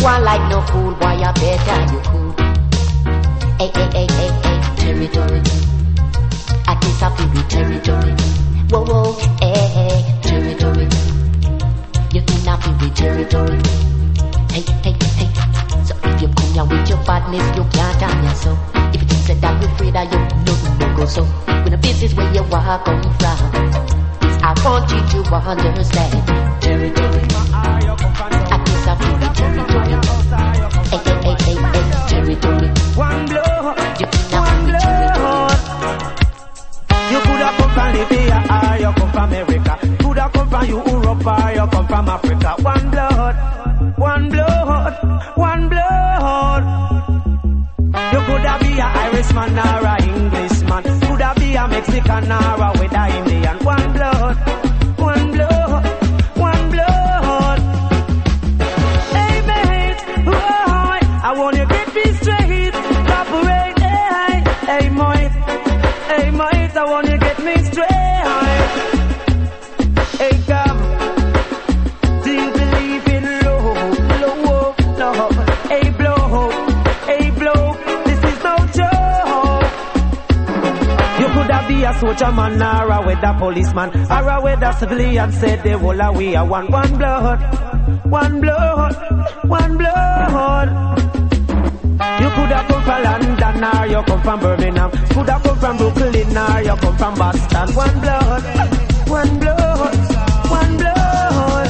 one like no fool, boy, I better you cool. Hey, hey, hey, hey, hey, territory. At least I feel the territory. Whoa, whoa, hey, hey, territory. You cannot feel the territory. Hey, hey, hey. So if you come here with your badness, you can't harm yourself. If you think that you're afraid of you, nothing will go so. When this is where you are come from, this I want you to understand. Territory. At least I feel the territory. Hey, hey, hey, hey, hey, territory. One blow, you cannot feel the territory. You coulda come from Libya or you come from America. Coulda come from Europe or you come from Africa. One blood, one blood, one blood. You coulda be a Irishman or a Englishman. Coulda be a Mexican or a whether Indian. One blood, one blood, one blood. Hey mate, whoa, I wanna get me straight. Cooperate, hey, hey mate. Hey mate, I wanna get me straight. Hey come, do you believe in love, love? Hey blow, this is no joke. You coulda be a soldier man or a weather policeman or a weather civilian. Said the whole of we are one blood, one blood, one blood. You coulda come from London or you come from Birmingham. Coulda come from Brooklyn or you come from Boston. One blood, one blood, one blood.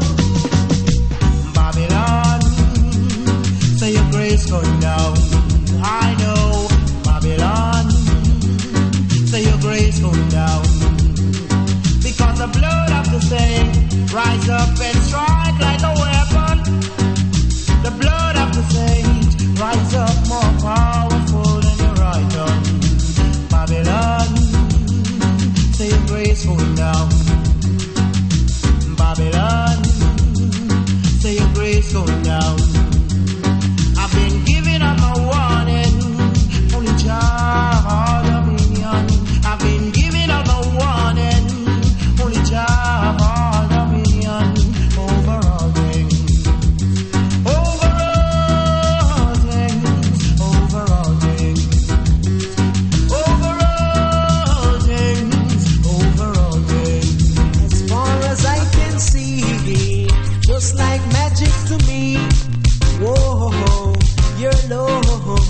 Babylon, say your grace going down. I know, Babylon, say your grace going down. Because the blood of the saints rise up and strike like a weapon. The blood of the saints rise up more powerful than your right hand. Babylon, say your grace going down. Babylon, say your grace going down. I've been giving up my warning, only Jah dominion. I've been giving up my warning, only Jah dominion over all things. Over all things, over all things, over all things, over all things. As far as I can see, just like magic to me. Whoa, your love.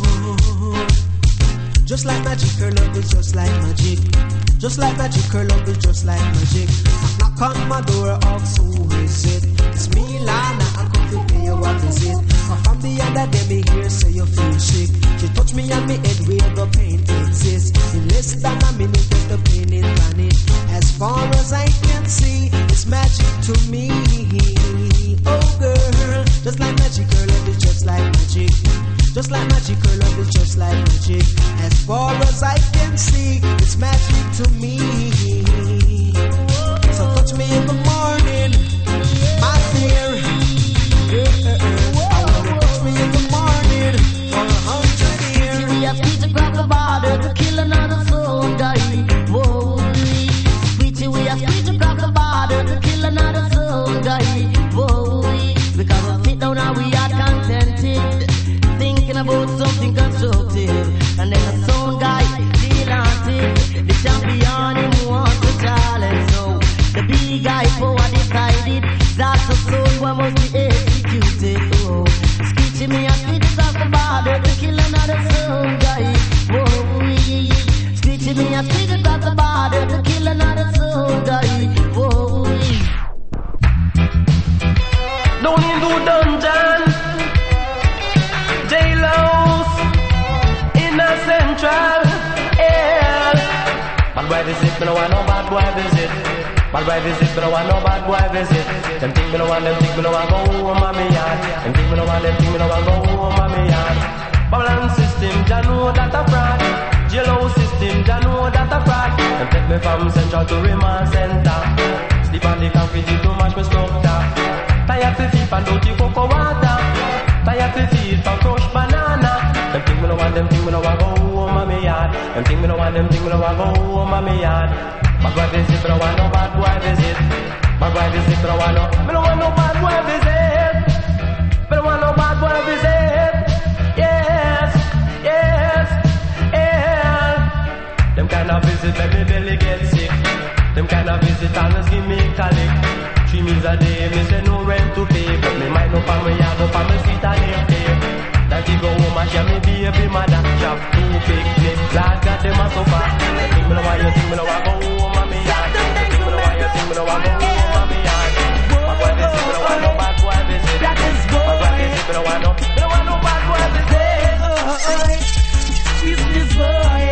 Just like magic, her love is just like magic. Just like magic, her love is just like magic. Knock on my door, ask who is it? It's me, Lana, I come to pay you a visit. From the other day, me hear say you feel sick. She touch me on me head where the pain exists. In less than a minute, get the pain in vanish. As far as I can see, it's magic to me. Oh girl, just like magic, her love is just like magic. Just like magic, her love is just like magic. As far as I can see, it's magic to me. So touch me in the morning, my dear. I wanna touch me in the morning for 100 years. We have to cross the border to kill another soul, guy. Whoa, sweetie, we have to cross the border to kill another soul, guy. Whoa, because we sit down and we are contented, thinking about something constructive, and then the sound guy feel haunted. The champion him wants the talent, so the big guy power decided that's the soul one must be executed. Oh, screeching me and spit across the border to kill another soul guy. Whoa, screeching me and spit across the border to kill another soul guy. Whoa, down in the dungeon, jailhouse in the central air. Bad boy visit, me no want no bad boy visit. Bad boy visit, me no want no bad boy visit. Them think me no want, them think me no want go home on me yard. Them think me no want, them think me no want go home on me yard. Babylon system, Jah know that a fraud. Jailhouse system, Jah know that a fraud. Them take me from central to remand center. Sleep on the concrete to match me structure. Tired to feed from dirty cocoa water. Tired to feed from crushed banana. Them think me no want, them think me no want go home on me yard. Them think me no want, them think me no want go home on me yard. Bad boy visit, me no want no bad boy visit. Bad boy visit, me no want no bad boy visit. Me no want no bad wanna visit. Yes, yes, yeah. Them kind of visit make me belly get sick. Them kind of visit always give me colic. 3 meals a day, me say no rent to pay. But me mind up on me yard, up on me street and empty. That he go home and share me baby mother. Chop 2 picnic, Lord God them a suffer. You think me know why you think me know why go home and me yard. You think me know why you think me know why go home and me yard. Bad boy visit, me know why no bad boy visit. That is good. Bad boy visit, me know why no bad boy visit. Business boy.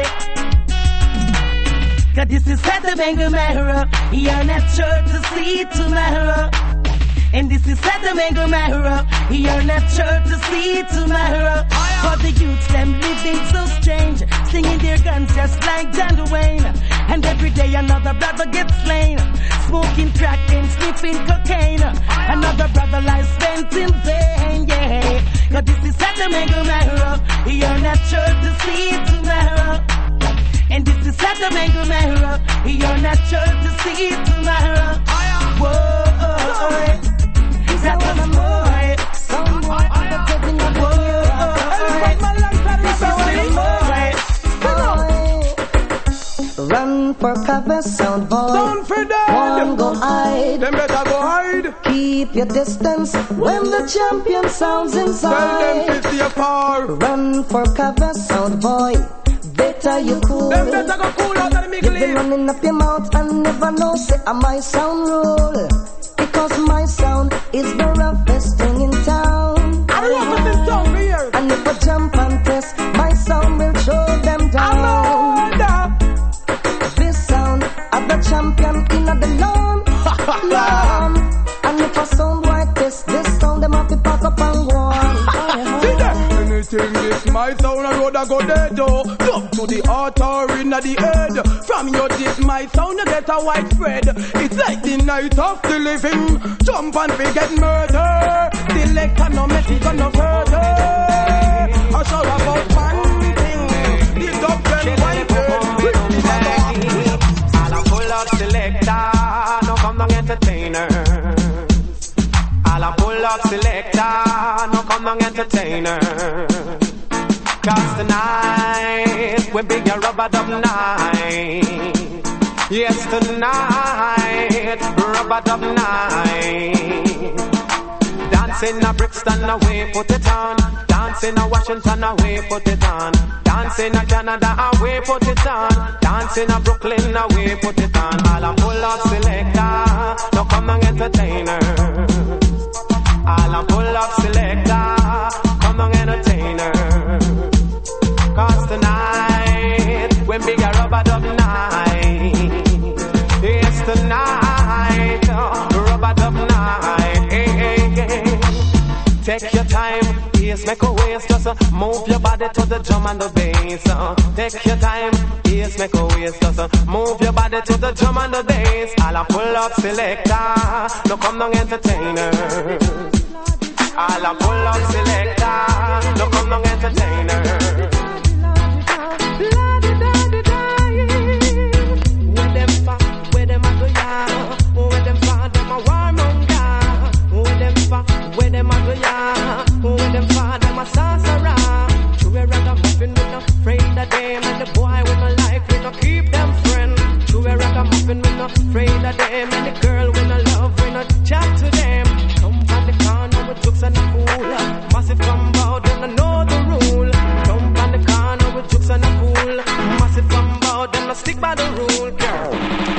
Cause this is Santa Mangamara. You're not sure to see tomorrow. And this is Santa Mangamara. You're not sure to see tomorrow. For the youths, them living so strange, singing their guns just like John Dwayne. And every day another brother gets slain, smoking crack and sniffing cocaine. Another brother lies spent in vain, yeah. Cause this is Santa Mangamara. You're not sure to see tomorrow. And this is Santa Mangamara. You're not sure to see tomorrow. Whoa. That was boy. Some boy on the getting up. Run for cover, sound boy. Don't forget. One go hide. Them better go hide. Keep your distance when the champion sounds inside. Tell them 50 apart. Run for cover, sound boy. Better you cool. Them better go cool out of the middle. You've been running up your mouth and never know say my sound rule. Because my sound is the roughest thing in town. I love it in town here. And if I jump and test, my sound will show them down. This sound of the champion in the lawn. And if I sound like this sound them have to pack up and go on. Anything this my sound a road I go dead oh. Come to the altar in the head. From your dick my sound you get a widespread. It's like the night of the living. Jump and forget murder. Select no mess it gonna further. I show about one thing. The dog and white I'll pull up selector. No come down entertainer. I'll pull up selector. No come down entertainer. Cause tonight we big a rubber dub night. Yes, tonight rubber dub night. Dancing a Brixton away, put it on. Dancing a Washington away, put it on. Dancing a Canada away, put it on. Dancing a Brooklyn away, put it on. All a pull up selector, no come and entertainers. All a pull up selector, come and entertainers. Cause tonight, when big a rubber dub night. It's tonight, rubber dub night. Hey, hey, hey. Take your time, yes, make a waist. Just move your body to the drum and the bass. Take your time, yes, make a waist. Just move your body to the drum and the bass. I'll pull up selector, no come down entertainers. I'll pull up selector, no come down entertainers. Where them a go ya? Who them for them a sorcerer? True ragamuffin, we no afraid of them. And the boy we no like, we no keep them friend. True ragamuffin, we no afraid of them. And the girl we no love, we no chat to them. Come on the corner with jokes and a fool. Massive come out, then I know the rule. Come on the corner with jokes and a fool. Massive come out, then I stick by the rule, girl.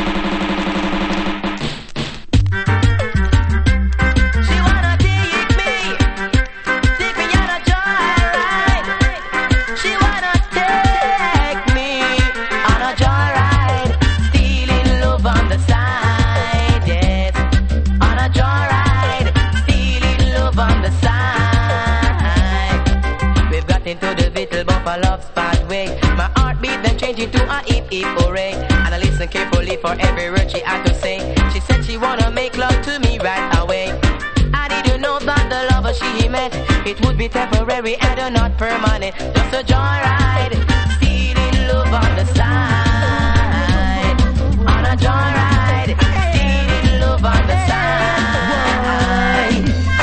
To a hip hip hooray, and I listen carefully for every word she had to say. She said she wanna make love to me right away. I didn't know that the lover she met, it would be temporary and not permanent. Just a joyride, stealing love on the side. On a joyride, stealing love on the side.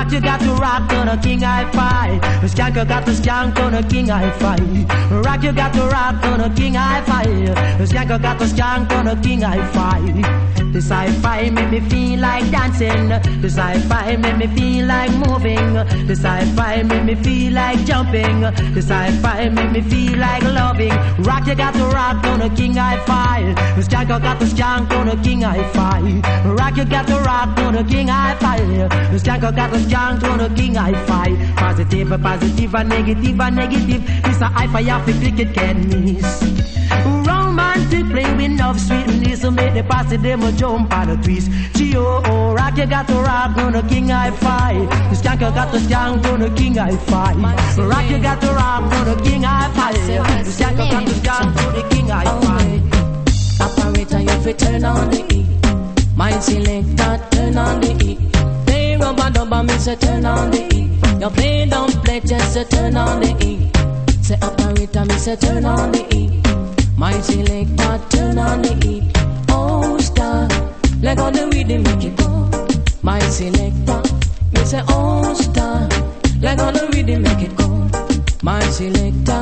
Rock you got to rock on a king hi-fi. Skanker got to skank on a king hi-fi. Rock you got to rock on a king hi-fi. Skanker got to skank on a king hi-fi. This hi-fi make me feel like dancing. This hi-fi make me feel like moving. This hi-fi make me feel like jumping. This hi-fi make me feel like loving. Rock you got to rock on a king hi-fi. Skanker got to skank on a king hi-fi. Rock you got to rock on a king hi-fi. Skanker got to skank on a king hi-fi. Positive, positive, and negative. This a hi-fi off the click it can miss. Romantic play with love sweetness, so make the positive jump on the twist. G.O.O. Rock you got to rock on a king hi-fi. The skanker got to skank on a king hi-fi. Rock you got to rock on a king hi-fi. The skanker got to skank on the king hi-fi. Operator, you fi turn on the E. My selector, turn on the E. Play rubber dubber, me say turn on the E. You play don't play, just say turn on the E. Say operator, me say turn on the E. My selector, turn on the E. Oh star, let go the rhythm, make it go. My selector, me say oh star, let go the rhythm, make it go. My selector,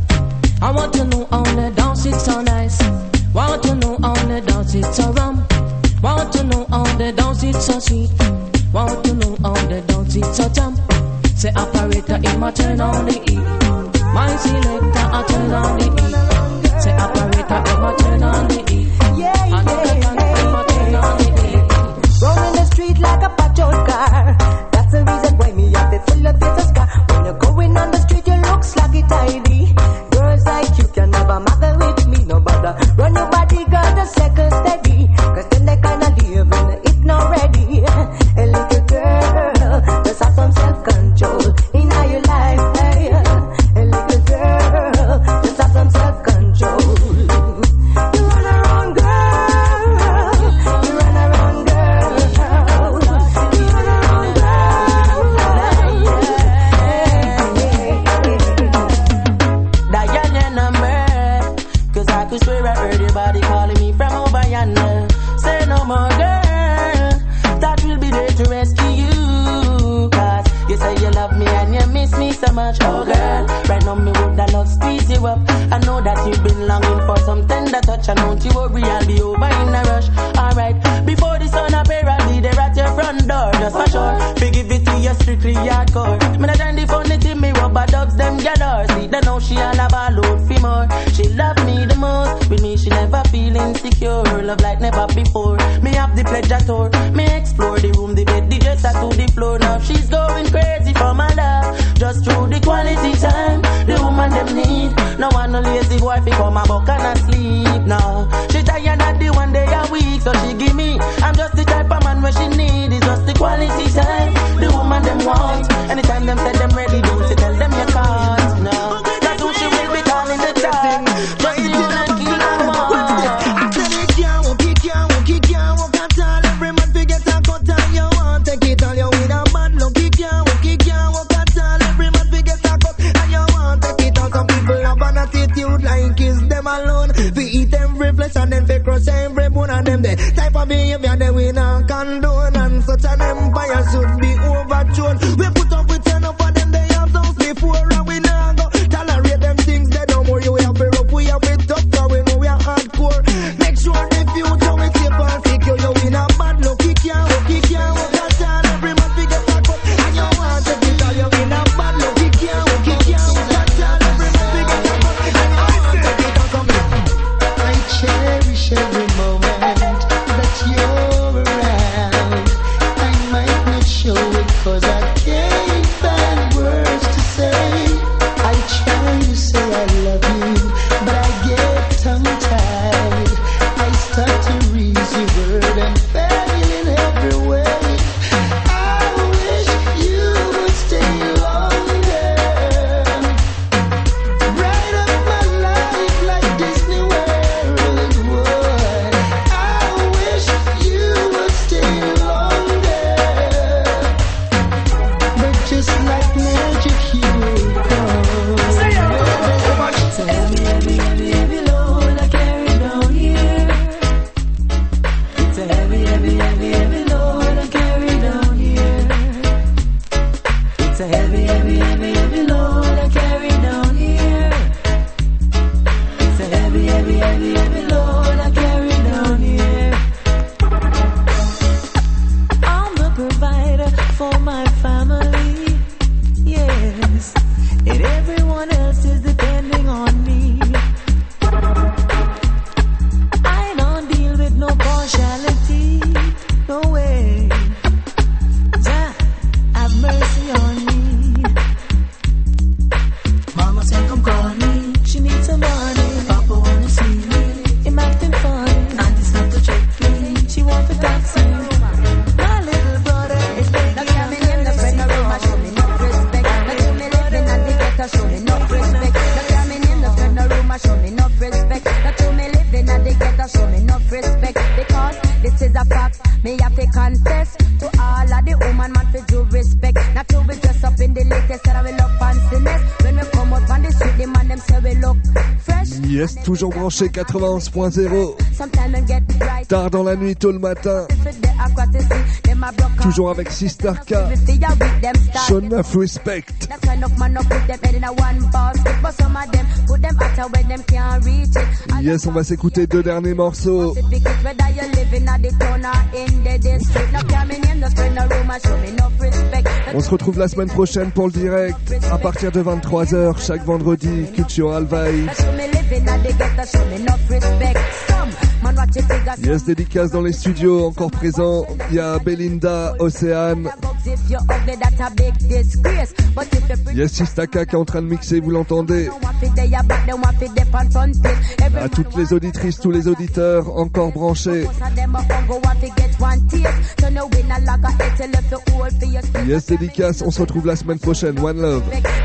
I want to know how the dance it's so nice. Want to know how the dance it's so rum. Want to know how the dance it's so sweet. Want to know how the dance it's so jump. Say operator, it my turn on the E. My selector, I turn on the E. Say operator, it my turn on the E. And it my turn on the E. Rolling the street like a patrol car. That's the reason why me have it full of this scar. When you're going on the street, you look sluggy tidy. Girls like you can never matter with me, no bother. Run your body, girl, the second steady. Cause then they kinda live and it's not ready. A little girl, just have some self-control in your life, hey. A little girl, just have some self-control. You run around, girl. You run around, girl. You run around, Dial your number, cause I could swear I heard your body calling me from over yonder. Say no more, girl, that will be there to rescue you. Cause you say you love me and you miss me so much. Oh girl, right now me would that love squeeze you up. I know that you've been longing for some tender touch. And don't you worry, I'll be over in a rush. Alright, before the sun appear, I'll be there at your front door, just for sure. We give it to you strictly hardcore. Me not trying the funny thing, me rubber dubs them galore. See, they know she all have a load for more. She love me the most, with me she never feel insecure. Love like never before. Me have the pleasure tour, me explore the room, the bed, the dresser to the floor. Now she's going crazy for my love, just through the quality time the woman them need. No one no lazy boy fi come a buck and a sleep. No, she tired of the one day a week, so she give me. I'm just the type of man where she need. It's just the quality time the woman them want. Anytime them say them ready, don't you tell them you can't. No, that's who she will be calling the time. Just the one and kill them all. I said it can't walk, it can't walk, it can't walk at all. Every man forget a cut and you want take it all. You with a bad luck, it can't walk at all. Every man forget a cut and you want take it all. Some people have an attitude like it's them alone. We eat every flesh and then we crush every bone of them. The type of behavior that we not condone, and such an empire should be overthrown. We put up with enough of them, they have those before, and we not go tolerate them things. They don't more. You have it rough, we have it tough, cause we know we are hardcore. Make sure the future we safe and secure. You in a bad luck, it can't walk at all. Every man we get a cut and you want to get all. You in a bad luck, it can't walk at all. Every man we get a cut and you want to get all. I cherish every moment that you're around. call me. She needs some money. Papa wanna see me. Him acting funny. And it's not to check me. She want to dance me. My little brother is begging. Now come in the friend room and show me no respect. Now do me living at the ghetto, show me no respect. Now come in the friend room and show me no respect. Now do me living at the ghetto, show me no respect. Because this is a fact. Me have to confess to all of the woman man for due respect. Not to be dressed up in the latest that I will look fanciness. When we come out on the street, the man them say we look fresh. Yes, toujours branché 91.0. Tard dans la nuit, tôt le matin. Toujours avec Sister K. Show enough respect. Yes, on va s'écouter deux derniers morceaux. On se retrouve la semaine prochaine pour le direct à partir de 23h chaque vendredi. Cultural Vibe. Yes, dédicace dans les studios encore présents. Il y a Belinda, Océane. Yes, Sistaka qui est en train de mixer, vous l'entendez. À toutes les auditrices, tous les auditeurs encore branchés. Yes, dédicace, on se retrouve la semaine prochaine. One love.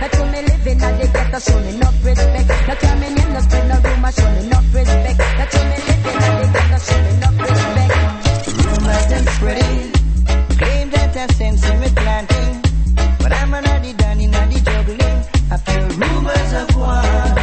Rumors and spreading, claim that I sense in me planting, but I'm already done in the juggling. I feel rumors of war.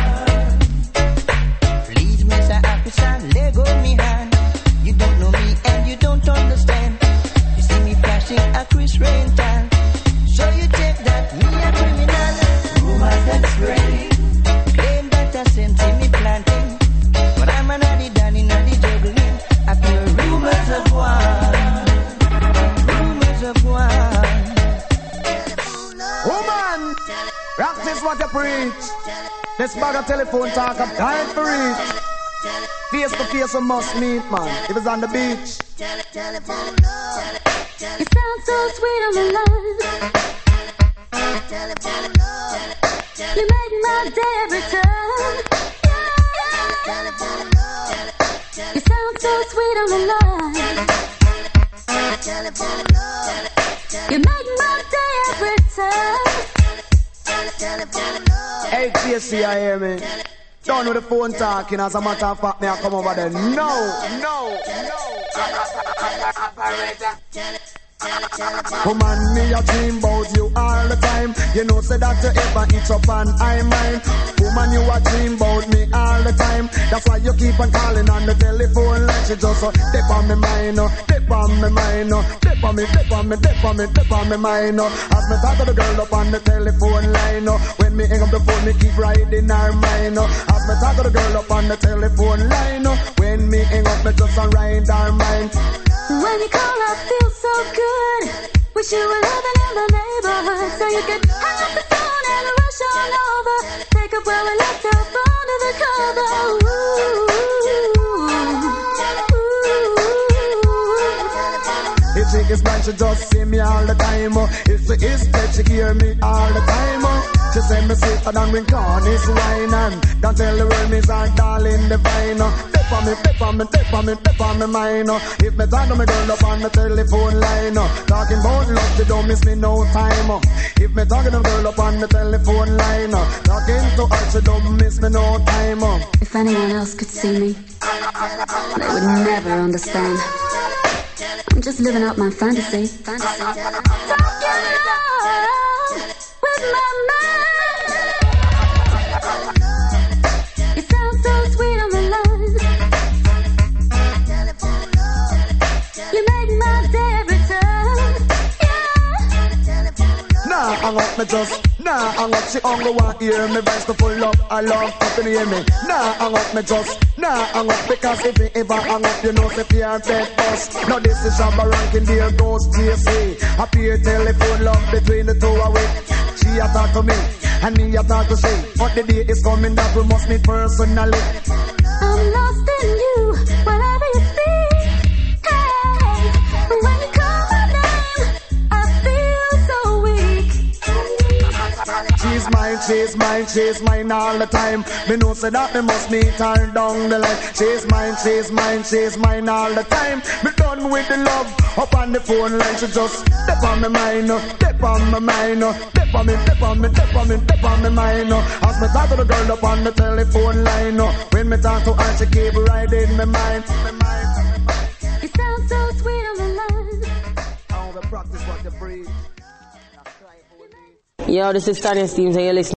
Please, Mr. Officer, let go me hand. You don't know me and you don't understand. You see me flashing a Chris Rental, so you take that me a criminal. Rumors and spreading, claim that I sense in me planting, but I'm already done in the juggling. I feel rumors of war. Rumors of war. Woman, practice what you preach. This bag of telephone talk, I'm dying for it. Face to face, we must meet, man. If it's on the beach. You sound so sweet on the line. You make my day every time. You sound so sweet on the line. You make my day every time. Hey, TSC, I hear me. Don't know the phone talking, as a matter of fact, me I come over there. No. Woman, me a dream about you all the time. You know, say that you ever eat up and I mind. Woman, you a dream about me all the time. That's why you keep on calling on the telephone like you just dip on me mind, dip on me mind, dip on me mind. As me talk to the girl up on the telephone line, when me hang up the phone, me keep riding her mind. As me talk to the girl up on the telephone line, when me hang up, me just ride her mind. When you call, I feel so good. Wish you were living in the neighborhood, so you could hang up the phone and rush on over. Take up where we left off under the cover. If she is blind, she just see me all the time. If she is dead, she hear me all the time. She say me sweeter than when corn is wine. And don't tell the world me's our darling divine. Dip on me mind. If me talk to me girl up on the telephone line, talking about love, she don't miss me no time. If me talking to the girl up on the telephone line, talking to her, she don't miss me no time. If anyone else could see me, they would never understand. I'm just living out my fantasy. Talking love with my mind. You sound so sweet on the line. You make my day every time. Nah, hang up me just. Nah, hang up, she only want hear me voice to full up. I love to hear me. Nah, hang up me just. Nah, hang up, because if you ever hang up, you know if you're dead boss. Now this is Shabba ranking, there goes JC. I pay telephone love between the two away. She a talk to me, and me a talk to she. But the day is coming that we must meet personally. I'm lost in you, whatever you think. Hey, when you call my name, I feel so weak. She's she's mine all the time. Me know say that me must meet her down the line. She's mine all the time. Me done with the love up on the phone line. She just step on my mind, step on my mind, step on me mind. As me talk to the girl up on the telephone line, when me talk to her she keep right in my mind. You sound so sweet on the line. I want to practice what you breathe. Yo, this is Tanya Steams and you're listening